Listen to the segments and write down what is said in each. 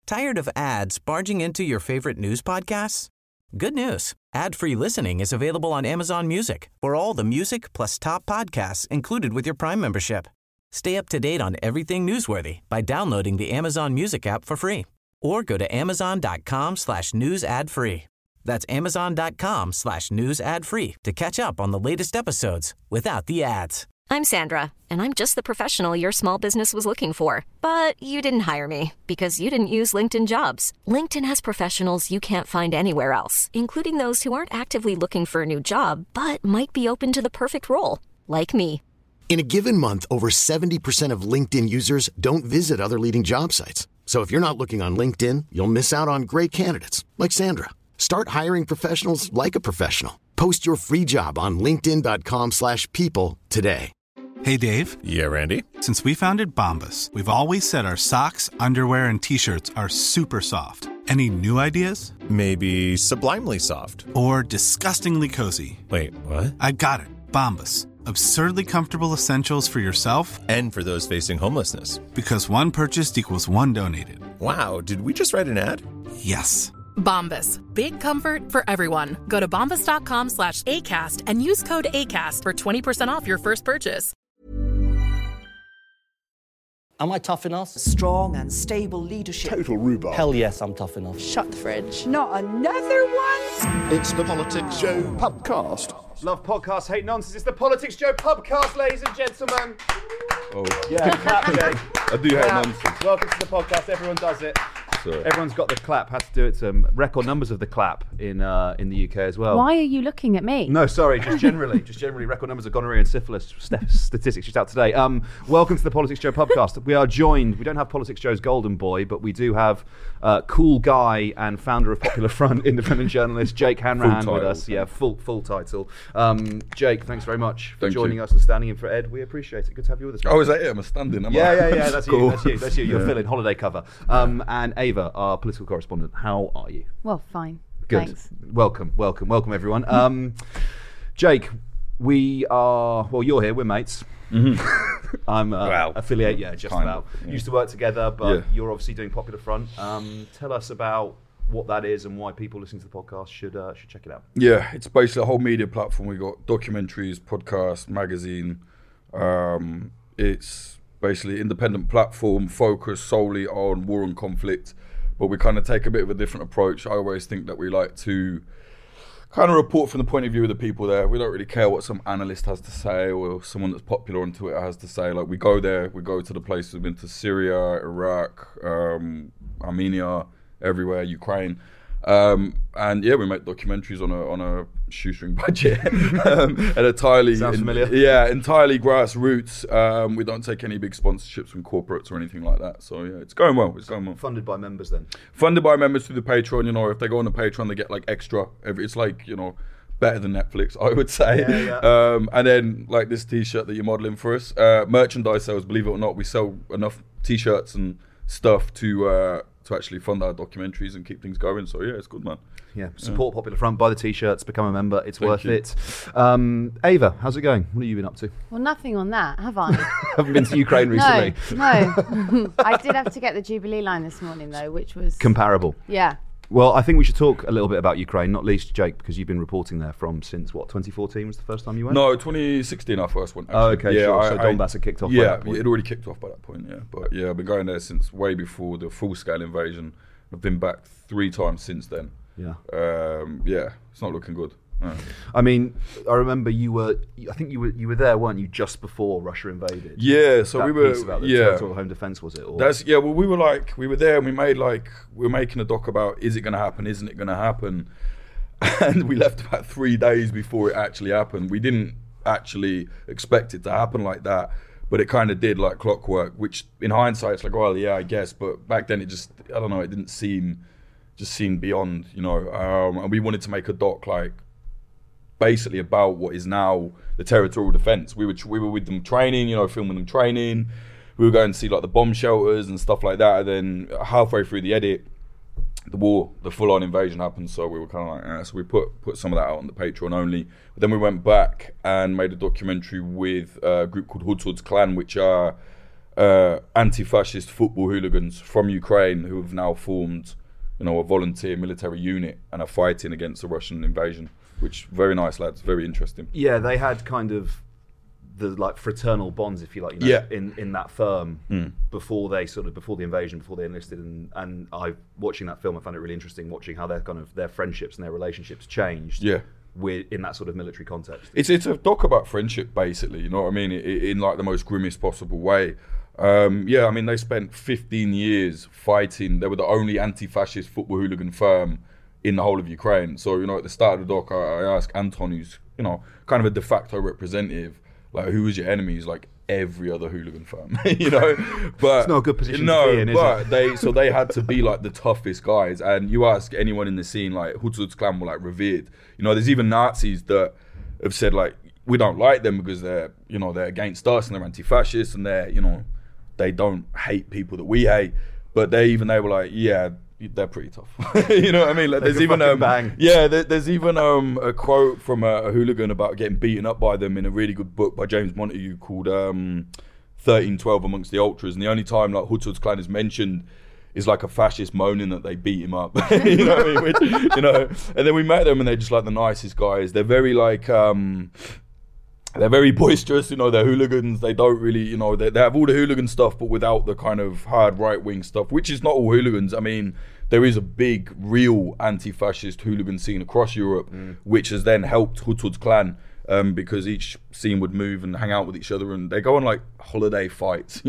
Tired of ads barging into your favorite news podcasts? Good news. Ad-free listening is available on Amazon Music for all the music plus top podcasts included with your Prime membership. Stay up to date on everything newsworthy by downloading the Amazon Music app for free or go to amazon.com/news ad free. That's amazon.com/news ad free to catch up on the latest episodes without the ads. I'm Sandra, and I'm just the professional your small business was looking for. But you didn't hire me because you didn't use LinkedIn Jobs. LinkedIn has professionals you can't find anywhere else, including those who aren't actively looking for a new job, but might be open to the perfect role, like me. In a given month, over 70% of LinkedIn users don't visit other leading job sites. So if you're not looking on LinkedIn, you'll miss out on great candidates like Sandra. Start hiring professionals like a professional. Post your free job on linkedin.com/people today. Hey, Dave. Yeah, Randy. Since we founded Bombas, we've always said our socks, underwear, and T-shirts are super soft. Any new ideas? Maybe sublimely soft. Or disgustingly cozy. Wait, what? I got it. Bombas. Absurdly comfortable essentials for yourself and for those facing homelessness. Because one purchased equals one donated. Wow, did we just write an ad? Yes. Bombas. Big comfort for everyone. Go to bombas.com/ACAST and use code ACAST for 20% off your first purchase. Am I tough enough? Strong and stable leadership. Total rhubarb. Hell yes, I'm tough enough. Shut the fridge. Not another one? It's the Politics Joe Pubcast. Love podcasts, hate nonsense. It's the Politics Joe Pubcast, ladies and gentlemen. Oh. Yeah, clap, Jake. I do hate nonsense. Welcome to the podcast. Everyone does it. Sorry. Everyone's got the clap. Had to do it. Some record numbers of the clap in the UK as well. Why are you looking at me? No, sorry. Just generally, record numbers of gonorrhea and syphilis statistics just out today. Welcome to the Politics Joe Pubcast. We are joined. We don't have Politics Joe's golden boy, but we do have cool guy and founder of Popular Front, independent journalist Jake Hanrahan with us. Yeah, full title. Jake, thanks very much for joining us and standing in for Ed. We appreciate it. Good to have you with us. Oh, is that it? I'm standing. Yeah. That's cool. you. That's you. You're filling holiday cover. And Ava, our political correspondent. How are you? Well, fine. Good. Thanks. Welcome, everyone. Jake, we are. Well, you're here. We're mates. Mm-hmm. I'm affiliate. Yeah, just kind about. of, yeah. Used to work together, but Yeah. you're obviously doing Popular Front. Tell us about what that is and why people listening to the podcast should check it out. Yeah, it's basically a whole media platform. We got documentaries, podcasts, magazine. It's basically independent platform focused solely on war and conflict, but we kind of take a bit of a different approach. I always think that we like to kind of report from the point of view of the people there. We don't really care what some analyst has to say or someone that's popular on Twitter has to say. Like, we go there, we go to the places. We've been to Syria, Iraq, Armenia, everywhere, Ukraine. And yeah, we make documentaries on a shoestring budget and entirely sounds familiar. Entirely grassroots. We don't take any big sponsorships from corporates or anything like that. So yeah, it's going well. Funded by members then. Funded by members through the Patreon. You know, if they go on the Patreon, they get like extra. It's like, you know, better than Netflix, I would say. Yeah. And then like this T-shirt that you're modelling for us, merchandise sales. Believe it or not, we sell enough T-shirts and stuff to actually fund our documentaries and keep things going. So yeah, it's good, man. Yeah, support Popular Front, buy the T-shirts, become a member. It's Thank worth you. it. Ava, how's it going? What have you been up to? Well, nothing on that, have I? Haven't been to Ukraine recently. No. I did have to get the Jubilee line this morning, though, which was... Comparable. Yeah. Well, I think we should talk a little bit about Ukraine, not least Jake, because you've been reporting there since 2014 was the first time you went? No, 2016 I first went. Actually. Oh, okay, yeah, sure. So Donbass had kicked off by that point. Yeah, it already kicked off by that point, yeah. But yeah, I've been going there since way before the full-scale invasion. I've been back 3 times since then. Yeah. Yeah, it's not looking good. I mean, I remember you were there, weren't you, just before Russia invaded? Yeah, so we were. Piece about the territorial home defense, was it? Or? Well, we were there and we were making a doc about, is it going to happen? Isn't it going to happen? And we left about 3 days before it actually happened. We didn't actually expect it to happen like that, but it kind of did, like clockwork, which in hindsight, it's like, well, yeah, I guess. But back then it just, I don't know, it didn't seem beyond, you know. And we wanted to make a doc like basically about what is now the territorial defense. We were with them training, you know, filming them training. We were going to see like the bomb shelters and stuff like that. And then halfway through the edit, the full-on invasion happened. So we were kind of like, so we put some of that out on the Patreon only. But then we went back and made a documentary with a group called Hoods Clan, which are anti-fascist football hooligans from Ukraine who have now formed, a volunteer military unit and are fighting against the Russian invasion. Which, very nice lads, very interesting. Yeah, they had kind of the like fraternal bonds, if you like, in that firm before the invasion, before they enlisted, and watching that film, I found it really interesting watching how their friendships and their relationships changed. Yeah. In that sort of military context. It's a doc about friendship, basically, you know what I mean, in like the most grimmest possible way. They spent 15 years fighting. They were the only anti-fascist football hooligan firm in the whole of Ukraine. So, at the start of the doc, I asked Anton, who's, kind of a de facto representative, like, who was your enemy? He's like, every other hooligan firm, But it's not a good position to be in, is it? They had to be like the toughest guys. And you ask anyone in the scene, like, Hutsuds clan were like revered. There's even Nazis that have said, like, we don't like them because they're against us and they're anti-fascist and they don't hate people that we hate. But they were like, yeah, they're pretty tough. You know what I mean? Like, there's even bang. Yeah, there's even a quote from a hooligan about getting beaten up by them in a really good book by James Montague called 1312 Amongst the Ultras. And the only time like Hutsuds clan is mentioned is like a fascist moaning that they beat him up. You know what I mean? And then we met them and they're just like the nicest guys. They're very like they're very boisterous, they're hooligans. They don't really, they have all the hooligan stuff, but without the kind of hard right-wing stuff, which is not all hooligans. I mean, there is a big, real anti-fascist hooligan scene across Europe, which has then helped Hutsuds clan because each scene would move and hang out with each other, and they go on like holiday fights,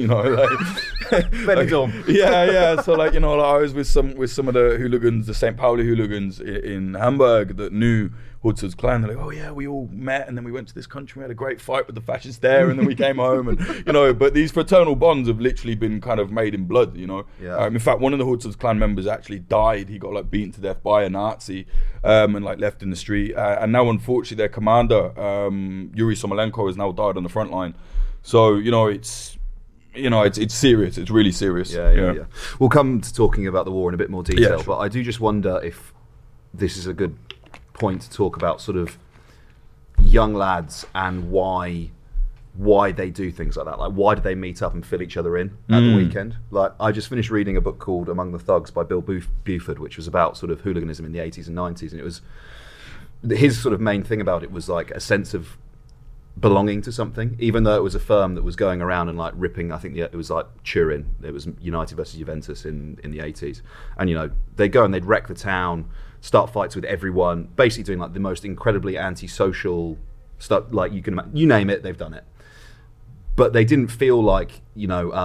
Benidorm. Yeah. So like, I was with some of the hooligans, the St. Pauli hooligans in Hamburg that knew Hutsuds clan. They're like, oh yeah, we all met and then we went to this country, we had a great fight with the fascists there, and then we came home, and but these fraternal bonds have literally been kind of made in blood, Yeah. In fact, one of the Hutsuds clan members actually died. He got like beaten to death by a Nazi and like left in the street, and now unfortunately their commander Yuri Somolenko has now died on the front line. So it's serious. It's really serious. Yeah. We'll come to talking about the war in a bit more detail, sure. But I do just wonder if this is a good point to talk about sort of young lads and why they do things like that. Like, why do they meet up and fill each other in at the weekend? Like, I just finished reading a book called Among the Thugs by Bill Buford, which was about sort of hooliganism in the 80s and 90s, and it was his sort of main thing about it was like a sense of belonging to something, even though it was a firm that was going around and like ripping, I think it was like Turin, it was United versus Juventus in the 80s, and they'd go and they'd wreck the town, start fights with everyone, basically doing like the most incredibly antisocial stuff, like you name it, they've done it. But they didn't feel like they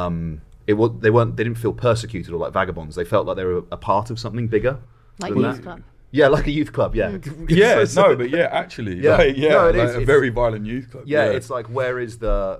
didn't feel persecuted or like vagabonds. They felt like they were a part of something bigger, like youth club. Yeah, like a youth club. Yeah, Actually, yeah, a very violent youth club. Yeah, it's like where are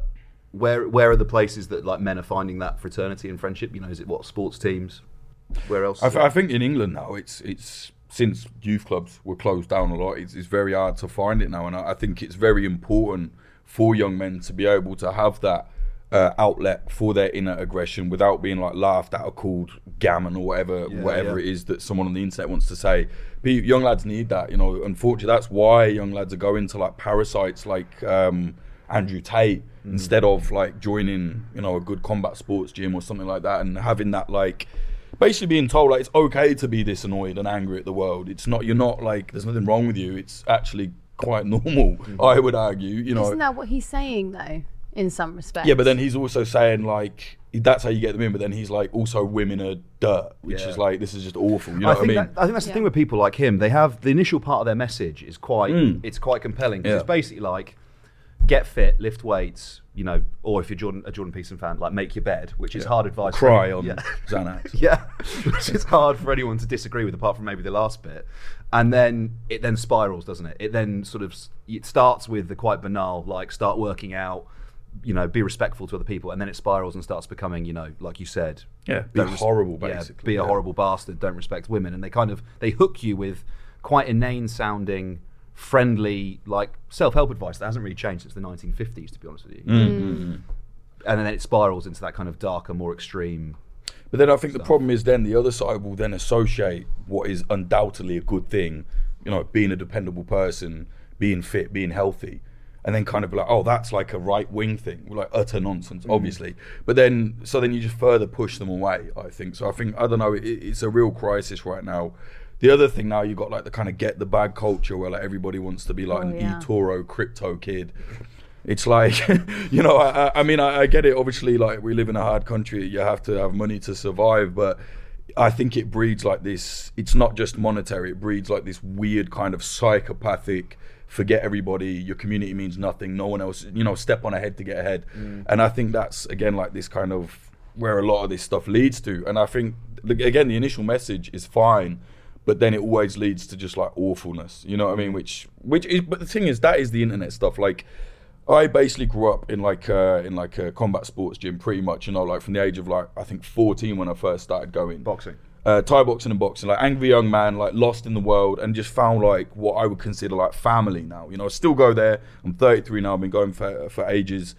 the places that like men are finding that fraternity and friendship? Is it sports teams? Where else? I think in England now it's since youth clubs were closed down a lot, it's very hard to find it now, and I think it's very important for young men to be able to have that outlet for their inner aggression without being like laughed at or called gammon or whatever it is that someone on the internet wants to say. Young lads need that, unfortunately that's why young lads are going to like parasites like Andrew Tate instead of like joining a good combat sports gym or something like that, and having that like basically being told like it's okay to be this annoyed and angry at the world. You're not like there's nothing wrong with you. It's actually quite normal, I would argue. Isn't that what he's saying though, in some respects? Yeah, but then he's also saying like that's how you get them in. But then he's like also women are dirt, which is like this is just awful. You know what I mean? I think that's the thing with people like him. They have the initial part of their message is quite it's quite compelling because it's basically like get fit, lift weights, or if you're a Jordan Peterson fan, like make your bed, which is hard advice. Cry on Xanax. Yeah, which is hard for anyone to disagree with, apart from maybe the last bit. And then it then spirals, doesn't it? It then it starts with the quite banal, like start working out, be respectful to other people, and then it spirals and starts becoming, like you said, be horrible, basically. Be a horrible bastard, don't respect women, and they hook you with quite inane sounding, friendly, like self-help advice that hasn't really changed since the 1950s, to be honest with you. And then it spirals into that kind of darker, more extreme. But then I think the problem is then the other side will then associate what is undoubtedly a good thing, being a dependable person, being fit, being healthy, and then kind of be like, oh, that's like a right wing thing, like utter nonsense, obviously. But then you just further push them away, I think. So I don't know, it's a real crisis right now. The other thing now, you got like the kind of get the bag culture where like everybody wants to be like an eToro crypto kid. It's like, you know, I mean, I get it. Obviously, like we live in a hard country, you have to have money to survive, but I think it breeds like this, it's not just monetary, it breeds like this weird kind of psychopathic, forget everybody, your community means nothing, no one else, you know, step on ahead to get ahead. And I think that's, again, like this kind of where a lot of this stuff leads to. And I think, again, the initial message is fine, but then it always leads to just like awfulness, you know what I mean? Which is, but the thing is, that is the internet stuff. Like, I basically grew up in like a combat sports gym, pretty much, you know, like from the age of like, I think 14 when I first started going. Boxing. Thai boxing and boxing, like angry young man, like lost in the world, and just found like what I would consider like family now. You know, I still go there. I'm 33 now. I've been going for ages.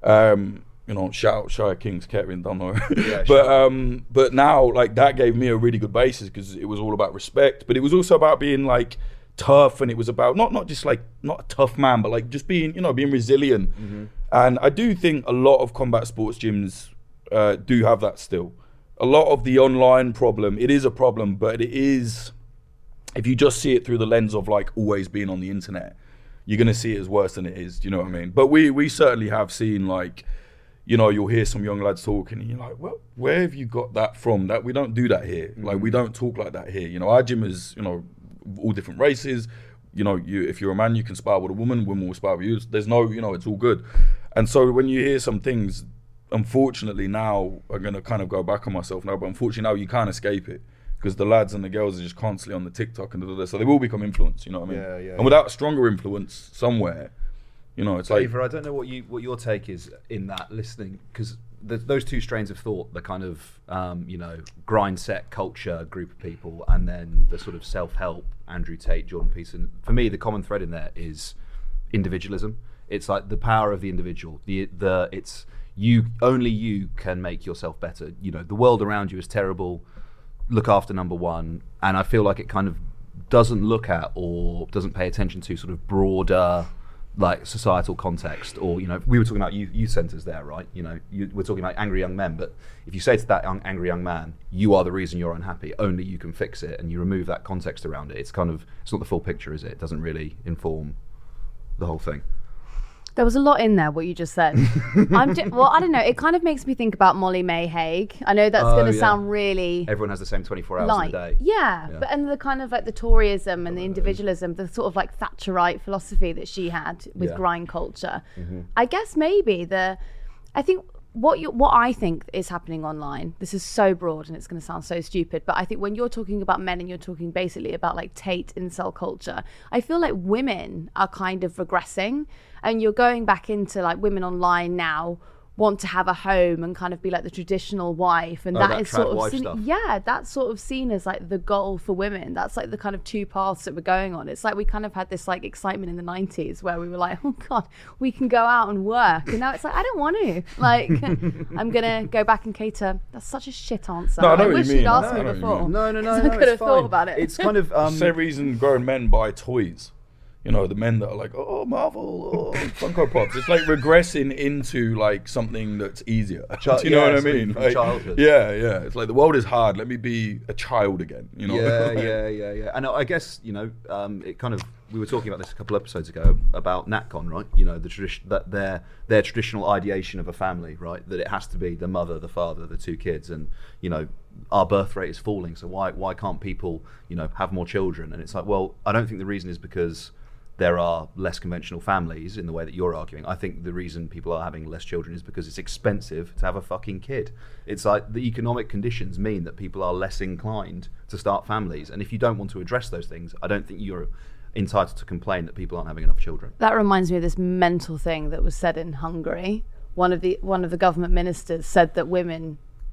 You know, shout out Shire Kings, Kevin, don't know. Yeah, but now like that gave me a really good basis because it was all about respect, but it was also about being like tough, and it was about not just like not a tough man, but like just being, you know, being resilient. And I do think a lot of combat sports gyms do have that still. A lot of the online problem, it is a problem, but it is, if you just see it through the lens of like always being on the internet, you're gonna see it as worse than it is. Do you know what I mean? But we certainly have seen, like, you know, you'll hear some young lads talking and you're like, well, where have you got that from? That we don't do that here. Like, we don't talk like that here. You know, our gym is, you know, all different races. You know, if you're a man, you can spar with a woman will spar with you. There's no, you know, it's all good. And so when you hear some things, unfortunately now, I'm going to kind of go back on myself now, but unfortunately now you can't escape it because the lads and the girls are just constantly on the TikTok and so they will become influenced, you know what I mean? And without a stronger influence somewhere, you know, it's like... Eva, I don't know what your take is in that, listening, because those two strains of thought, the kind of, you know, grind set culture group of people, and then the sort of self-help, Andrew Tate, Jordan Peterson, for me, the common thread in there is individualism. It's like the power of the individual. It's... only you can make yourself better. You know, the world around you is terrible. Look after number one. And I feel like it kind of doesn't look at or doesn't pay attention to sort of broader, like, societal context. Or, you know, we were talking about youth centres there, right? You know, we're talking about angry young men, but if you say to that angry young man, you are the reason you're unhappy, only you can fix it, and you remove that context around it, it's kind of, it's not the full picture, is it? It doesn't really inform the whole thing. There was a lot in there, what you just said. Well, I don't know. It kind of makes me think about Molly May Hague. I know that's going to sound really... Everyone has the same 24 hours in a day. Yeah, but and the kind of like the Toryism and the individualism, the sort of like Thatcherite philosophy that she had with grind culture. I guess maybe I think what I think is happening online, this is so broad and it's going to sound so stupid, but I think when you're talking about men and you're talking basically about like Tate incel culture, I feel like women are kind of regressing, and you're going back into like women online now want to have a home and kind of be like the traditional wife, and that is sort of seen, that's sort of seen as like the goal for women. That's like the kind of two paths that we're going on. It's like we kind of had this like excitement in the 90s where we were like, oh god, we can go out and work, and now it's like, I don't want to, like I'm gonna go back and cater. That's such a shit answer. No, I know I what wish you mean. you'd asked me before. No, I could have thought about it. It's kind of same reason grown men buy toys. You know, the men that are like, oh, Marvel, oh, Funko Pops. It's like regressing into like something that's easier. Do you know what I mean? From like, childhood. Yeah. It's like the world is hard. Let me be a child again. You know? Yeah. And I guess, you know, it kind of, we were talking about this a couple of episodes ago about NatCon, right? You know, the tradition that their traditional ideation of a family, right? That it has to be the mother, the father, the two kids, and you know, our birth rate is falling. So why can't people, you know, have more children? And it's like, well, I don't think the reason is because there are less conventional families in the way that you're arguing. I think the reason people are having less children is because it's expensive to have a fucking kid. It's like the economic conditions mean that people are less inclined to start families. And if you don't want to address those things, I don't think you're entitled to complain that people aren't having enough children. That reminds me of this mental thing that was said in Hungary. One of the government ministers said that women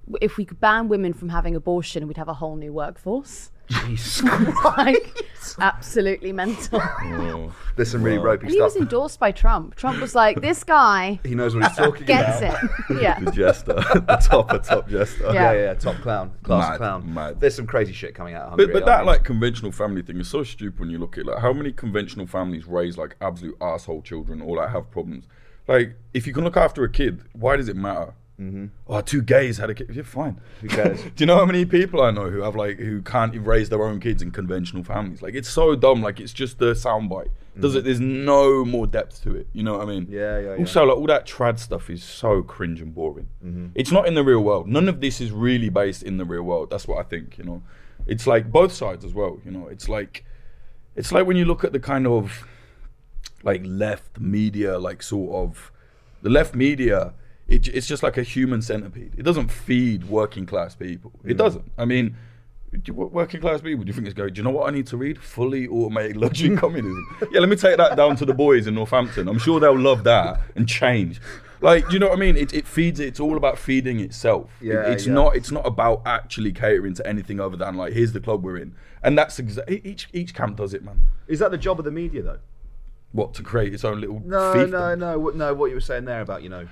if we could ban women from having abortion, we'd have a whole new workforce. Jeez. Like, absolutely mental. There's some really ropey And he stuff. was endorsed by Trump. Trump was like, this guy He knows what he's talking gets about. it. Yeah. The jester, the top jester. Yeah. Top clown, class Mad, clown. mad. There's some crazy shit coming out of Hungary. But that like conventional family thing is so stupid when you look at it. Like how many conventional families raise like absolute asshole children or like have problems. Like if you can look after a kid, why does it matter? Mm-hmm. Oh, 2 gays had a kid. You're fine. Who cares? Do you know how many people I know who have like who can't raise their own kids in conventional families? Like it's so dumb. Like it's just the soundbite. There's no more depth to it. You know what I mean? Yeah. Also, like all that trad stuff is so cringe and boring. It's not in the real world. None of this is really based in the real world. That's what I think. You know, it's like both sides as well. You know, it's like when you look at the kind of like left media, like sort of the left media. It's just like a human centipede. It doesn't feed working class people. It doesn't. I mean, working class people, do you think it's going, do you know what I need to read? Fully automated luxury communism. Yeah, let me take that down to the boys in Northampton. I'm sure they'll love that and change. Like, do you know what I mean? It feeds it. It's all about feeding itself. It's not about actually catering to anything other than like, here's the club we're in. And that's each camp does it, man. Is that the job of the media though? What, to create its own little No. What you were saying there about, you know,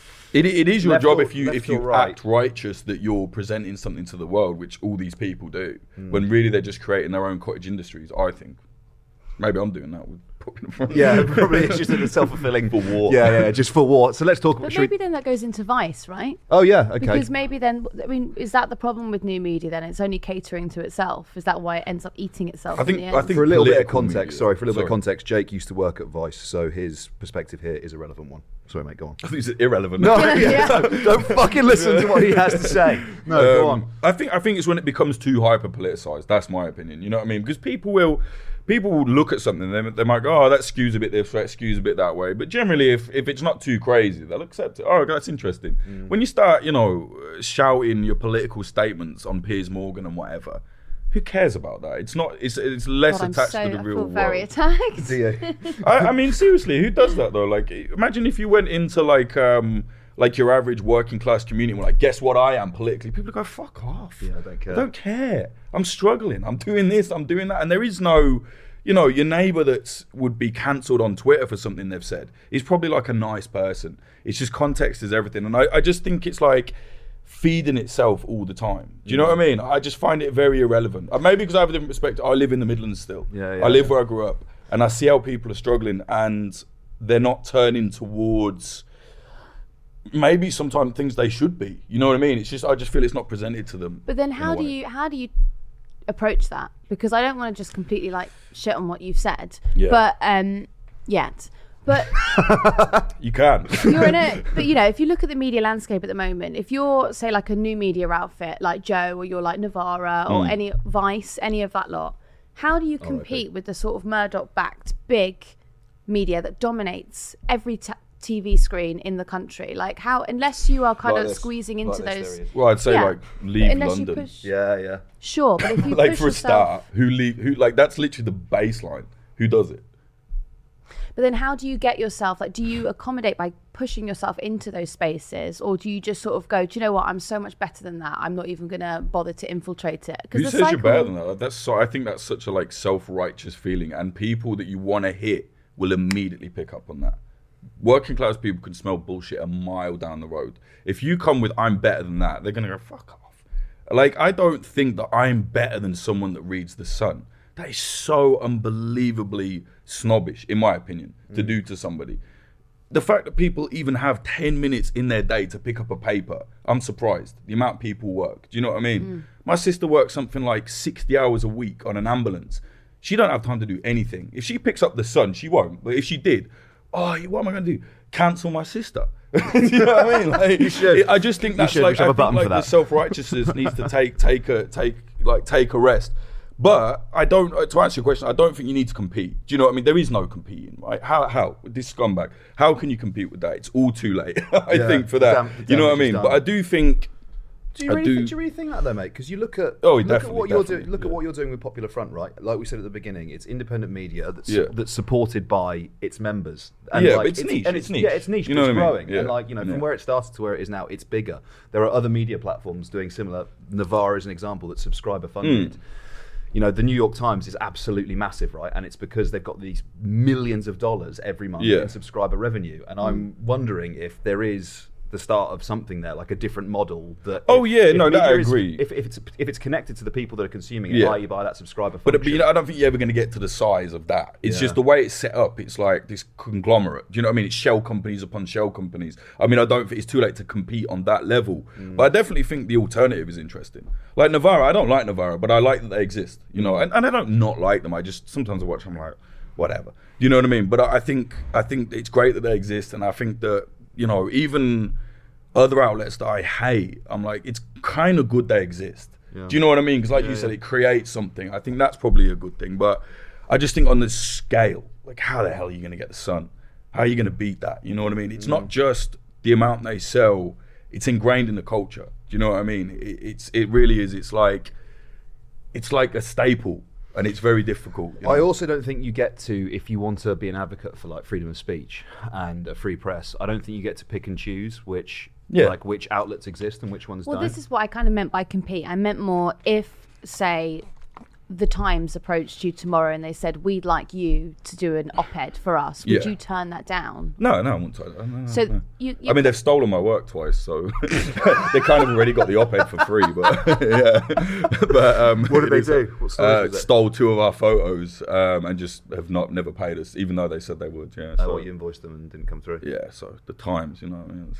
It is your left job or- if you left or act right. righteous that you're presenting something to the world, which all these people do, when really they're just creating their own cottage industries. I think maybe I'm doing that with Popular Front. Yeah, probably it's just a self-fulfilling For war. Yeah, just for war. So let's talk. But should we- maybe then that goes into Vice, right? Oh yeah, okay. Because maybe then, I mean, is that the problem with new media then? It's only catering to itself. Is that why it ends up eating itself in the end? I think for a little bit of political context, media- bit of context, Jake used to work at Vice, so his perspective here is a relevant one. Sorry, mate, go on. I think it's irrelevant. No, Yeah. don't fucking listen to what he has to say. No, go on. I think it's when it becomes too hyper politicized. That's my opinion. You know what I mean? Because people will look at something, they might go, oh, that skews a bit this way, that skews a bit that way. But generally, if it's not too crazy, they'll accept it. Oh, that's interesting. When you start, shouting your political statements on Piers Morgan and whatever, who cares about that? It's not. It's less God, attached to the I real feel world. very attacked. Do you? I mean, seriously, who does that though? Like, imagine if you went into like your average working class community and were like, guess what I am politically? People go, fuck off. Yeah, I don't care. I don't care. I'm struggling. I'm doing this. I'm doing that. And there is no, your neighbour that would be cancelled on Twitter for something they've said is probably like a nice person. It's just context is everything. And I just think it's like feeding itself all the time. Do you know what I mean? I just find it very irrelevant. Maybe because I have a different perspective. I live in the Midlands still. I live where I grew up. And I see how people are struggling and they're not turning towards maybe sometimes things they should be. You know what I mean? It's just I just feel it's not presented to them. But then how do you approach that? Because I don't want to just completely like shit on what you've said. Yeah. But yet. But You can. you're in a but if you look at the media landscape at the moment, if you're say like a new media outfit like Joe, or you're like Novara or any Vice, any of that lot, how do you compete with the sort of Murdoch-backed big media that dominates every TV screen in the country? Like how, unless you are kind Like of this. squeezing Like into this, those. Well, I'd say like leave unless you London. push, Yeah. sure, but if you Like push for a yourself, start, who like that's literally the baseline. Who does it? but then how do you get yourself, like, do you accommodate by pushing yourself into those spaces, or do you just sort of go, do you know what, I'm so much better than that, I'm not even gonna bother to infiltrate it? Who says you're better than that? That's so. I think that's such a like self-righteous feeling, and people that you want to hit will immediately pick up on that. Working class people can smell bullshit a mile down the road. If you come with "I'm better than that," they're gonna go fuck off. Like I don't think that I'm better than someone that reads The Sun. That is so unbelievably snobbish, in my opinion, to do to somebody. The fact that people even have 10 minutes in their day to pick up a paper, I'm surprised. The amount people work. Do you know what I mean? My sister works something like 60 hours a week on an ambulance. She don't have time to do anything. If she picks up The Sun, she won't. But if she did, what am I going to do? Cancel my sister. You know what I mean? Like, You should. I just think that's should. like, We should have I a think button like for the that. self-righteousness needs to take a rest. But I don't, to answer your question, I don't think you need to compete. Do you know what I mean? There is no competing, right? How? This scumbag, how can you compete with that? It's all too late, I think, for that. The You know what I damage is mean? done. But I do think Do you really think that though, mate? Because you look at what you're doing. Look at what you're doing with Popular Front, right? Like we said at the beginning, it's independent media that's supported by its members. And but it's niche. It's niche. Yeah, it's niche. You know but it's what I growing, mean? Yeah. and from where it started to where it is now, it's bigger. There are other media platforms doing similar. Navarre is an example that's subscriber funded. The New York Times is absolutely massive, right? And it's because they've got these millions of dollars every month in subscriber revenue. And I'm wondering if there is the start of something there, like a different model that. I agree. If it's connected to the people that are consuming it, i.e. by that subscriber function. But I don't think you're ever going to get to the size of that. It's just the way it's set up. It's like this conglomerate. Do you know what I mean? It's shell companies upon shell companies. I mean, I don't think it's too late to compete on that level. But I definitely think the alternative is interesting. Like Navarro, I don't like Navarro, but I like that they exist. And I don't not like them. I just sometimes I watch them like whatever. You know what I mean? But I think it's great that they exist, and I think that even other outlets that I hate, I'm like, it's kind of good they exist. Yeah. Do you know what I mean? Because like you said, it creates something. I think that's probably a good thing. But I just think on the scale, like how the hell are you going to get the Sun? How are you going to beat that? You know what I mean? It's not just the amount they sell. It's ingrained in the culture. Do you know what I mean? It really is. It's like a staple. And it's very difficult. I also don't think you get to, if you want to be an advocate for like freedom of speech and a free press, I don't think you get to pick and choose which outlets exist and which ones don't. Well, this is what I kind of meant by compete. I meant more if, say, the Times approached you tomorrow and they said, we'd like you to do an op-ed for us, would you turn that down? No, I wouldn't turn that. So no. I mean, they've stolen my work twice, so they kind of already got the op-ed for free. But But what did they do? What stories was it? Stole 2 of our photos and just have never paid us, even though they said they would. Yeah. So you invoiced them and didn't come through. Yeah. So the Times, you know what I mean,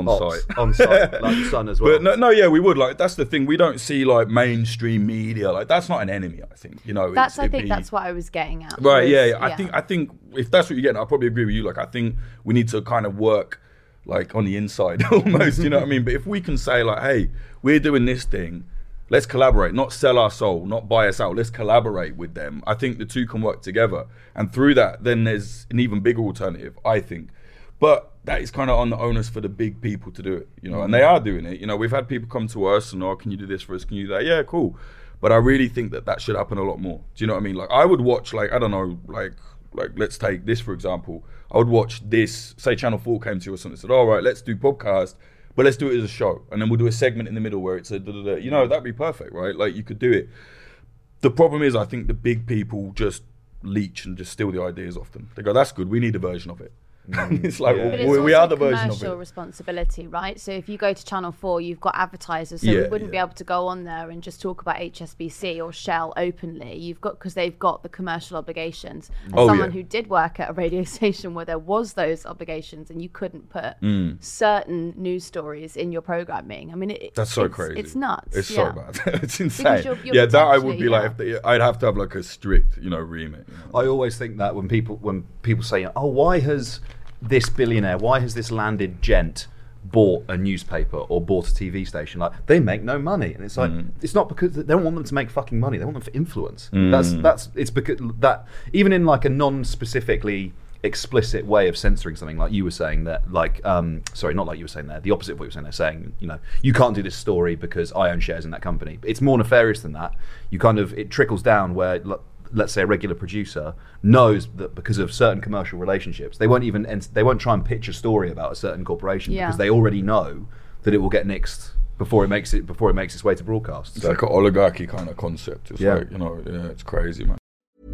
on site, like the Sun as well. But we would. Like that's the thing. We don't see like mainstream media. Like that's not an enemy. I think that's what I was getting at. Right? I think if that's what you're getting, I probably agree with you. Like I think we need to kind of work like on the inside almost. You know what I mean? But if we can say like, hey, we're doing this thing. Let's collaborate, not sell our soul, not buy us out. Let's collaborate with them. I think the two can work together. And through that, then there's an even bigger alternative, I think. But that is kind of on the onus for the big people to do it, and they are doing it. We've had people come to us and, can you do this for us? Can you do that? Yeah, cool. But I really think that should happen a lot more. Do you know what I mean? Like I would watch, like, I don't know, like let's take this, for example. I would watch this, say Channel 4 came to you or something and said, all right, let's do podcast. But let's do it as a show, and then we'll do a segment in the middle where it's a da-da-da. That'd be perfect, right? Like you could do it. The problem is, I think the big people just leech and just steal the ideas often. They go, "That's good. We need a version of it." It's like we are the version of it. Commercial responsibility, right? So if you go to Channel 4, you've got advertisers, so we wouldn't be able to go on there and just talk about HSBC or Shell openly. Because they've got the commercial obligations. As someone who did work at a radio station where there was those obligations, and you couldn't put certain news stories in your programming. I mean, that's so crazy. It's nuts. It's so bad. It's insane. You're that I would be like, I'd have to have like a strict, remit. I always think that when people say, "Oh, why has this billionaire, why has this landed gent bought a newspaper or bought a TV station?" Like, they make no money, and it's like it's not because they don't want them to make fucking money. They want them for influence. It's because that even in like a non-specifically explicit way of censoring something, like you were saying that, like sorry, not like you were saying there, the opposite of what you were saying there, saying you can't do this story because I own shares in that company. It's more nefarious than that. It trickles down where, let's say, a regular producer knows that because of certain commercial relationships, they won't try and pitch a story about a certain corporation because they already know that it will get nixed before it makes its way to broadcast. It's like an oligarchy kind of concept. It's like, it's crazy, man.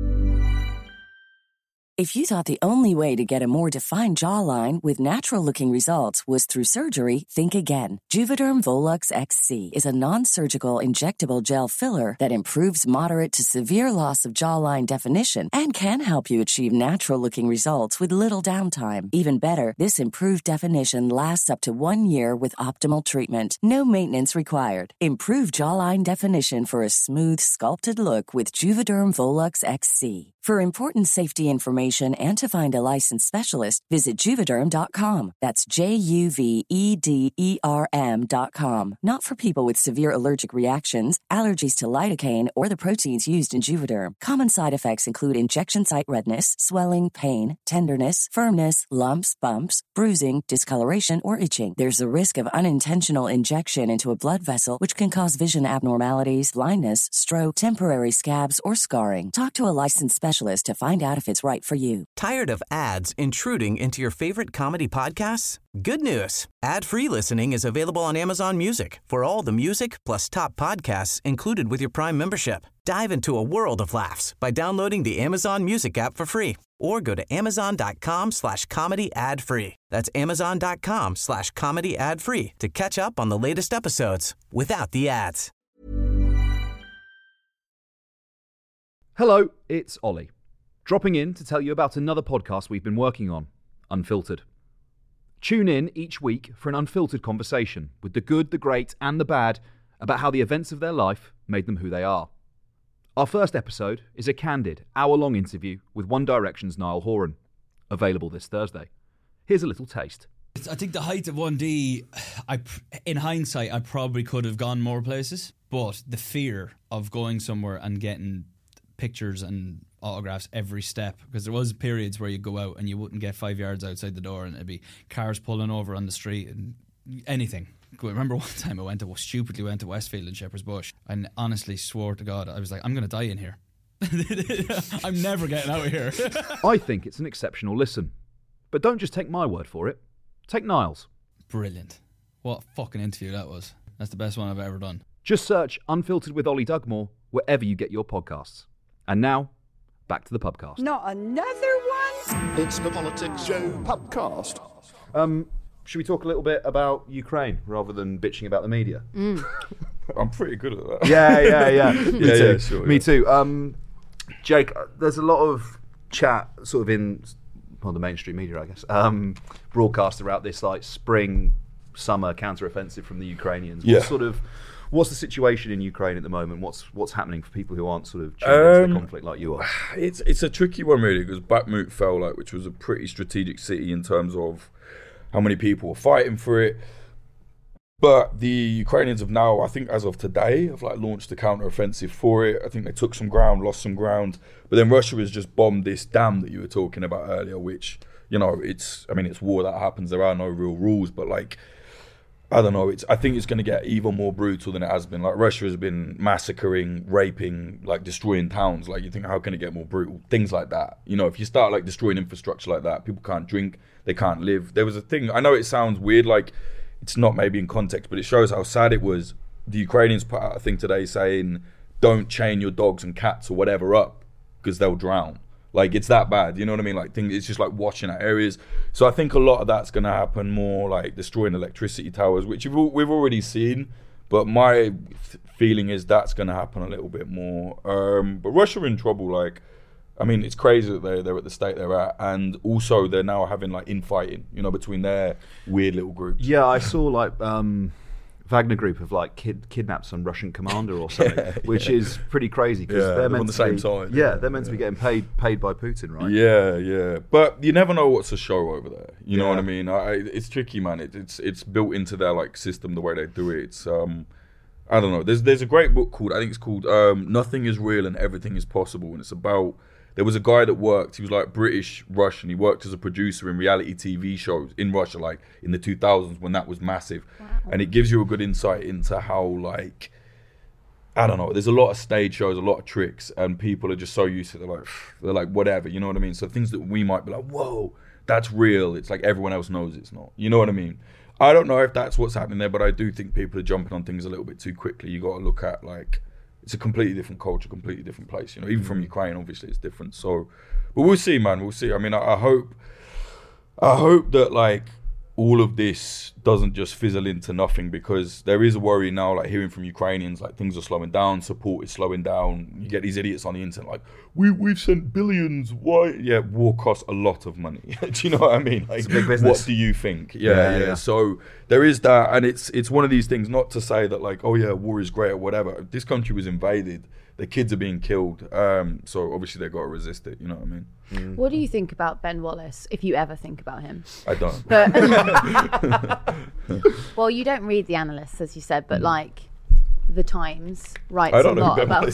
If you thought the only way to get a more defined jawline with natural-looking results was through surgery, think again. Juvederm Volux XC is a non-surgical injectable gel filler that improves moderate to severe loss of jawline definition and can help you achieve natural-looking results with little downtime. Even better, this improved definition lasts up to 1 year with optimal treatment. No maintenance required. Improve jawline definition for a smooth, sculpted look with Juvederm Volux XC. For important safety information and to find a licensed specialist, visit Juvederm.com. That's JUVEDERM.com. Not for people with severe allergic reactions, allergies to lidocaine, or the proteins used in Juvederm. Common side effects include injection site redness, swelling, pain, tenderness, firmness, lumps, bumps, bruising, discoloration, or itching. There's a risk of unintentional injection into a blood vessel, which can cause vision abnormalities, blindness, stroke, temporary scabs, or scarring. Talk to a licensed specialist to find out if it's right for you. Tired of ads intruding into your favorite comedy podcasts? Good news. Ad-free listening is available on Amazon Music for all the music plus top podcasts included with your Prime membership. Dive into a world of laughs by downloading the Amazon Music app for free or go to amazon.com/comedy ad-free. That's amazon.com/comedy ad-free to catch up on the latest episodes without the ads. Hello, it's Ollie, dropping in to tell you about another podcast we've been working on, Unfiltered. Tune in each week for an unfiltered conversation with the good, the great, and the bad about how the events of their life made them who they are. Our first episode is a candid, hour-long interview with One Direction's Niall Horan, available this Thursday. Here's a little taste. I think the height of 1D, in hindsight, I probably could have gone more places, but the fear of going somewhere and getting pictures and autographs every step, because there was periods where you'd go out and you wouldn't get 5 yards outside the door and it'd be cars pulling over on the street and anything. I remember one time I stupidly went to Westfield in Shepherd's Bush and honestly swore to God, I was like, I'm going to die in here. I'm never getting out of here. I think it's an exceptional listen. But don't just take my word for it. Take Niall's. Brilliant. What a fucking interview that was. That's the best one I've ever done. Just search Unfiltered with Ollie Dugmore wherever you get your podcasts. And now, back to the pubcast. Not another one? It's the Politics Show podcast. Should we talk a little bit about Ukraine rather than bitching about the media? I'm pretty good at that. Yeah. Me too. Sure. Jake, there's a lot of chat sort of in the mainstream media, I guess, broadcast about this like spring, summer counter-offensive from the Ukrainians. Yeah. What's the situation in Ukraine at the moment? What's happening for people who aren't sort of tuned into the conflict like you are? It's a tricky one really, because Bakhmut fell, which was a pretty strategic city in terms of how many people were fighting for it. But the Ukrainians have now, I think as of today, have launched a counter-offensive for it. I think they took some ground, lost some ground. But then Russia has just bombed this dam that you were talking about earlier, which, it's war that happens. There are no real rules, but I don't know. I think it's going to get even more brutal than it has been. Russia has been massacring, raping, destroying towns. You think, how can it get more brutal? Things like that. If you start destroying infrastructure like that, people can't drink, they can't live. There was a thing. I know it sounds weird, it's not maybe in context, but it shows how sad it was. The Ukrainians put out a thing today saying, "Don't chain your dogs and cats or whatever up because they'll drown." It's that bad, you know what I mean? It's just washing out areas. So I think a lot of that's going to happen more, destroying electricity towers, which we've already seen. But my feeling is that's going to happen a little bit more. But Russia are in trouble. It's crazy that they're at the state they're at, and also they're now having infighting, between their weird little groups. Yeah, I saw Wagner Group have kidnapped some Russian commander or something, which is pretty crazy because they're meant on the same side. Yeah, they're meant to be getting paid by Putin, right? Yeah. But you never know what's a show over there. You know what I mean? It's tricky, man. It's built into their system the way they do it. It's I don't know. There's a great book called Nothing is Real and Everything is Possible, and it's about. There was a guy that worked, he was British Russian, he worked as a producer in reality TV shows in Russia, in the 2000s when that was massive. Wow. And it gives you a good insight into how, I don't know, there's a lot of stage shows, a lot of tricks, and people are just so used to it, they're like, whatever, you know what I mean? So things that we might be whoa, that's real, it's everyone else knows it's not, you know what I mean? I don't know if that's what's happening there, but I do think people are jumping on things a little bit too quickly. You got to look at, it's a completely different culture, completely different place. Even from Ukraine, obviously, it's different. So, but we'll see, man. We'll see. I hope that all of this doesn't just fizzle into nothing, because there is a worry now, hearing from Ukrainians, things are slowing down, support is slowing down. You get these idiots on the internet we've sent billions. Why? Yeah, war costs a lot of money. Do you know what I mean? It's a big business. What do you think? Yeah. So there is that, and it's one of these things. Not to say that war is great or whatever. This country was invaded. their kids are being killed. So obviously they've got to resist it. You know what I mean? What do you think about Ben Wallace, if you ever think about him? I don't. But well, you don't read the analysts, as you said, but like the Times writes a lot about.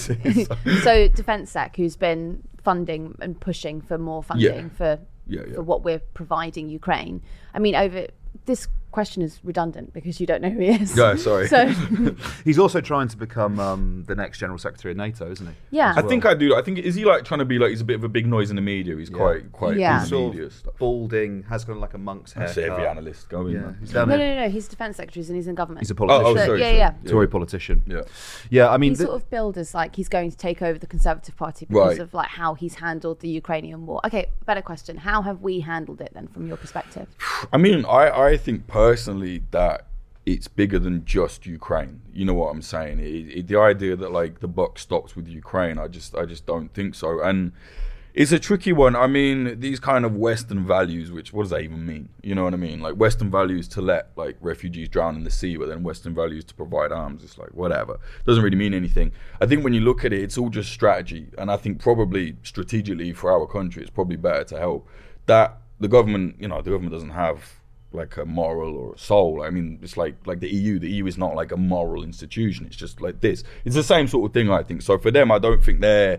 So Defence Sec, who's been funding and pushing for more funding for what we're providing Ukraine. I mean, this question is redundant because you don't know who he is. Yeah, sorry. So he's also trying to become the next General Secretary of NATO, isn't he? Yeah. I think I do. I think, is he like trying to be like, he's a bit of a big noise in the media? He's quite in the media stuff. Balding, has got like a monk's haircut. That's every analyst going. No. He's Defence Secretary and he's in government. He's a politician. Sorry. Tory politician. Yeah. I mean, he's sort of billed as like he's going to take over the Conservative Party because of like how he's handled the Ukrainian war. Okay, better question. How have we handled it then, from your perspective? I mean, I think personally that it's bigger than just Ukraine. You know what I'm saying? The idea that like the buck stops with Ukraine, I just don't think so. And it's a tricky one. I mean, these kind of Western values, which, what does that even mean? You know what I mean? Like Western values to let like refugees drown in the sea, but then Western values to provide arms. It's like, whatever. Doesn't really mean anything. I think when you look at it, it's all just strategy. And I think probably strategically for our country, it's probably better to help that the government, the government doesn't have like a moral or a soul. I mean, it's like the EU. The EU is not like a moral institution. It's just like this. It's the same sort of thing, I think. So for them, I don't think they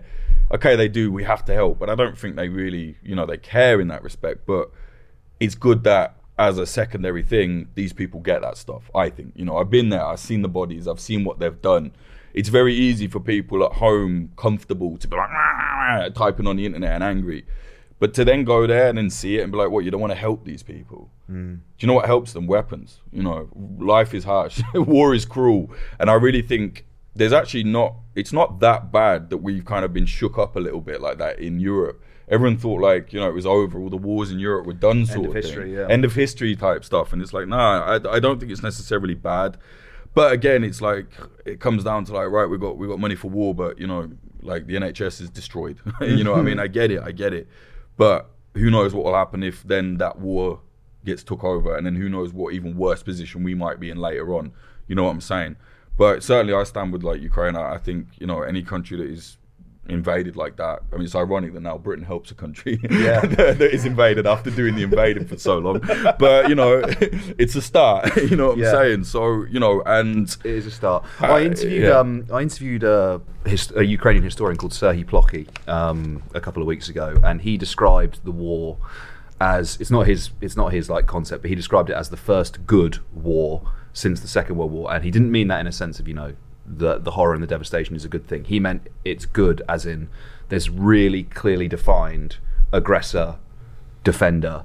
do, we have to help, but I don't think they really, they care in that respect. But it's good that as a secondary thing, these people get that stuff, I think. I've been there, I've seen the bodies, I've seen what they've done. It's very easy for people at home, comfortable, to be like, typing on the internet and angry. But to then go there and then see it and be like, what, you don't want to help these people? Do you know what helps them? Weapons. Life is harsh. War is cruel. And I really think there's actually it's not that bad that we've kind of been shook up a little bit like that in Europe. Everyone thought like, it was over. All the wars in Europe were done sort of thing. End of history type stuff. And it's like, I don't think it's necessarily bad. But again, it's like, it comes down to like, right, we got money for war, but like the NHS is destroyed. You know what I mean? I get it. But who knows what will happen if then that war gets took over, and then who knows what even worse position we might be in later on. You know what I'm saying? But certainly I stand with like Ukraine. I think, any country that is invaded like that, I mean, it's ironic that now Britain helps a country that is invaded after doing the invading for so long. But, it's a start, you know what I'm saying? So, and... It is a start. I interviewed a Ukrainian historian called Serhiy Plokhy a couple of weeks ago, and he described the war as, it's not his like concept, but he described it as the first good war since the Second World War. And he didn't mean that in a sense of, the horror and the devastation is a good thing. He meant it's good as in there's really clearly defined aggressor, defender,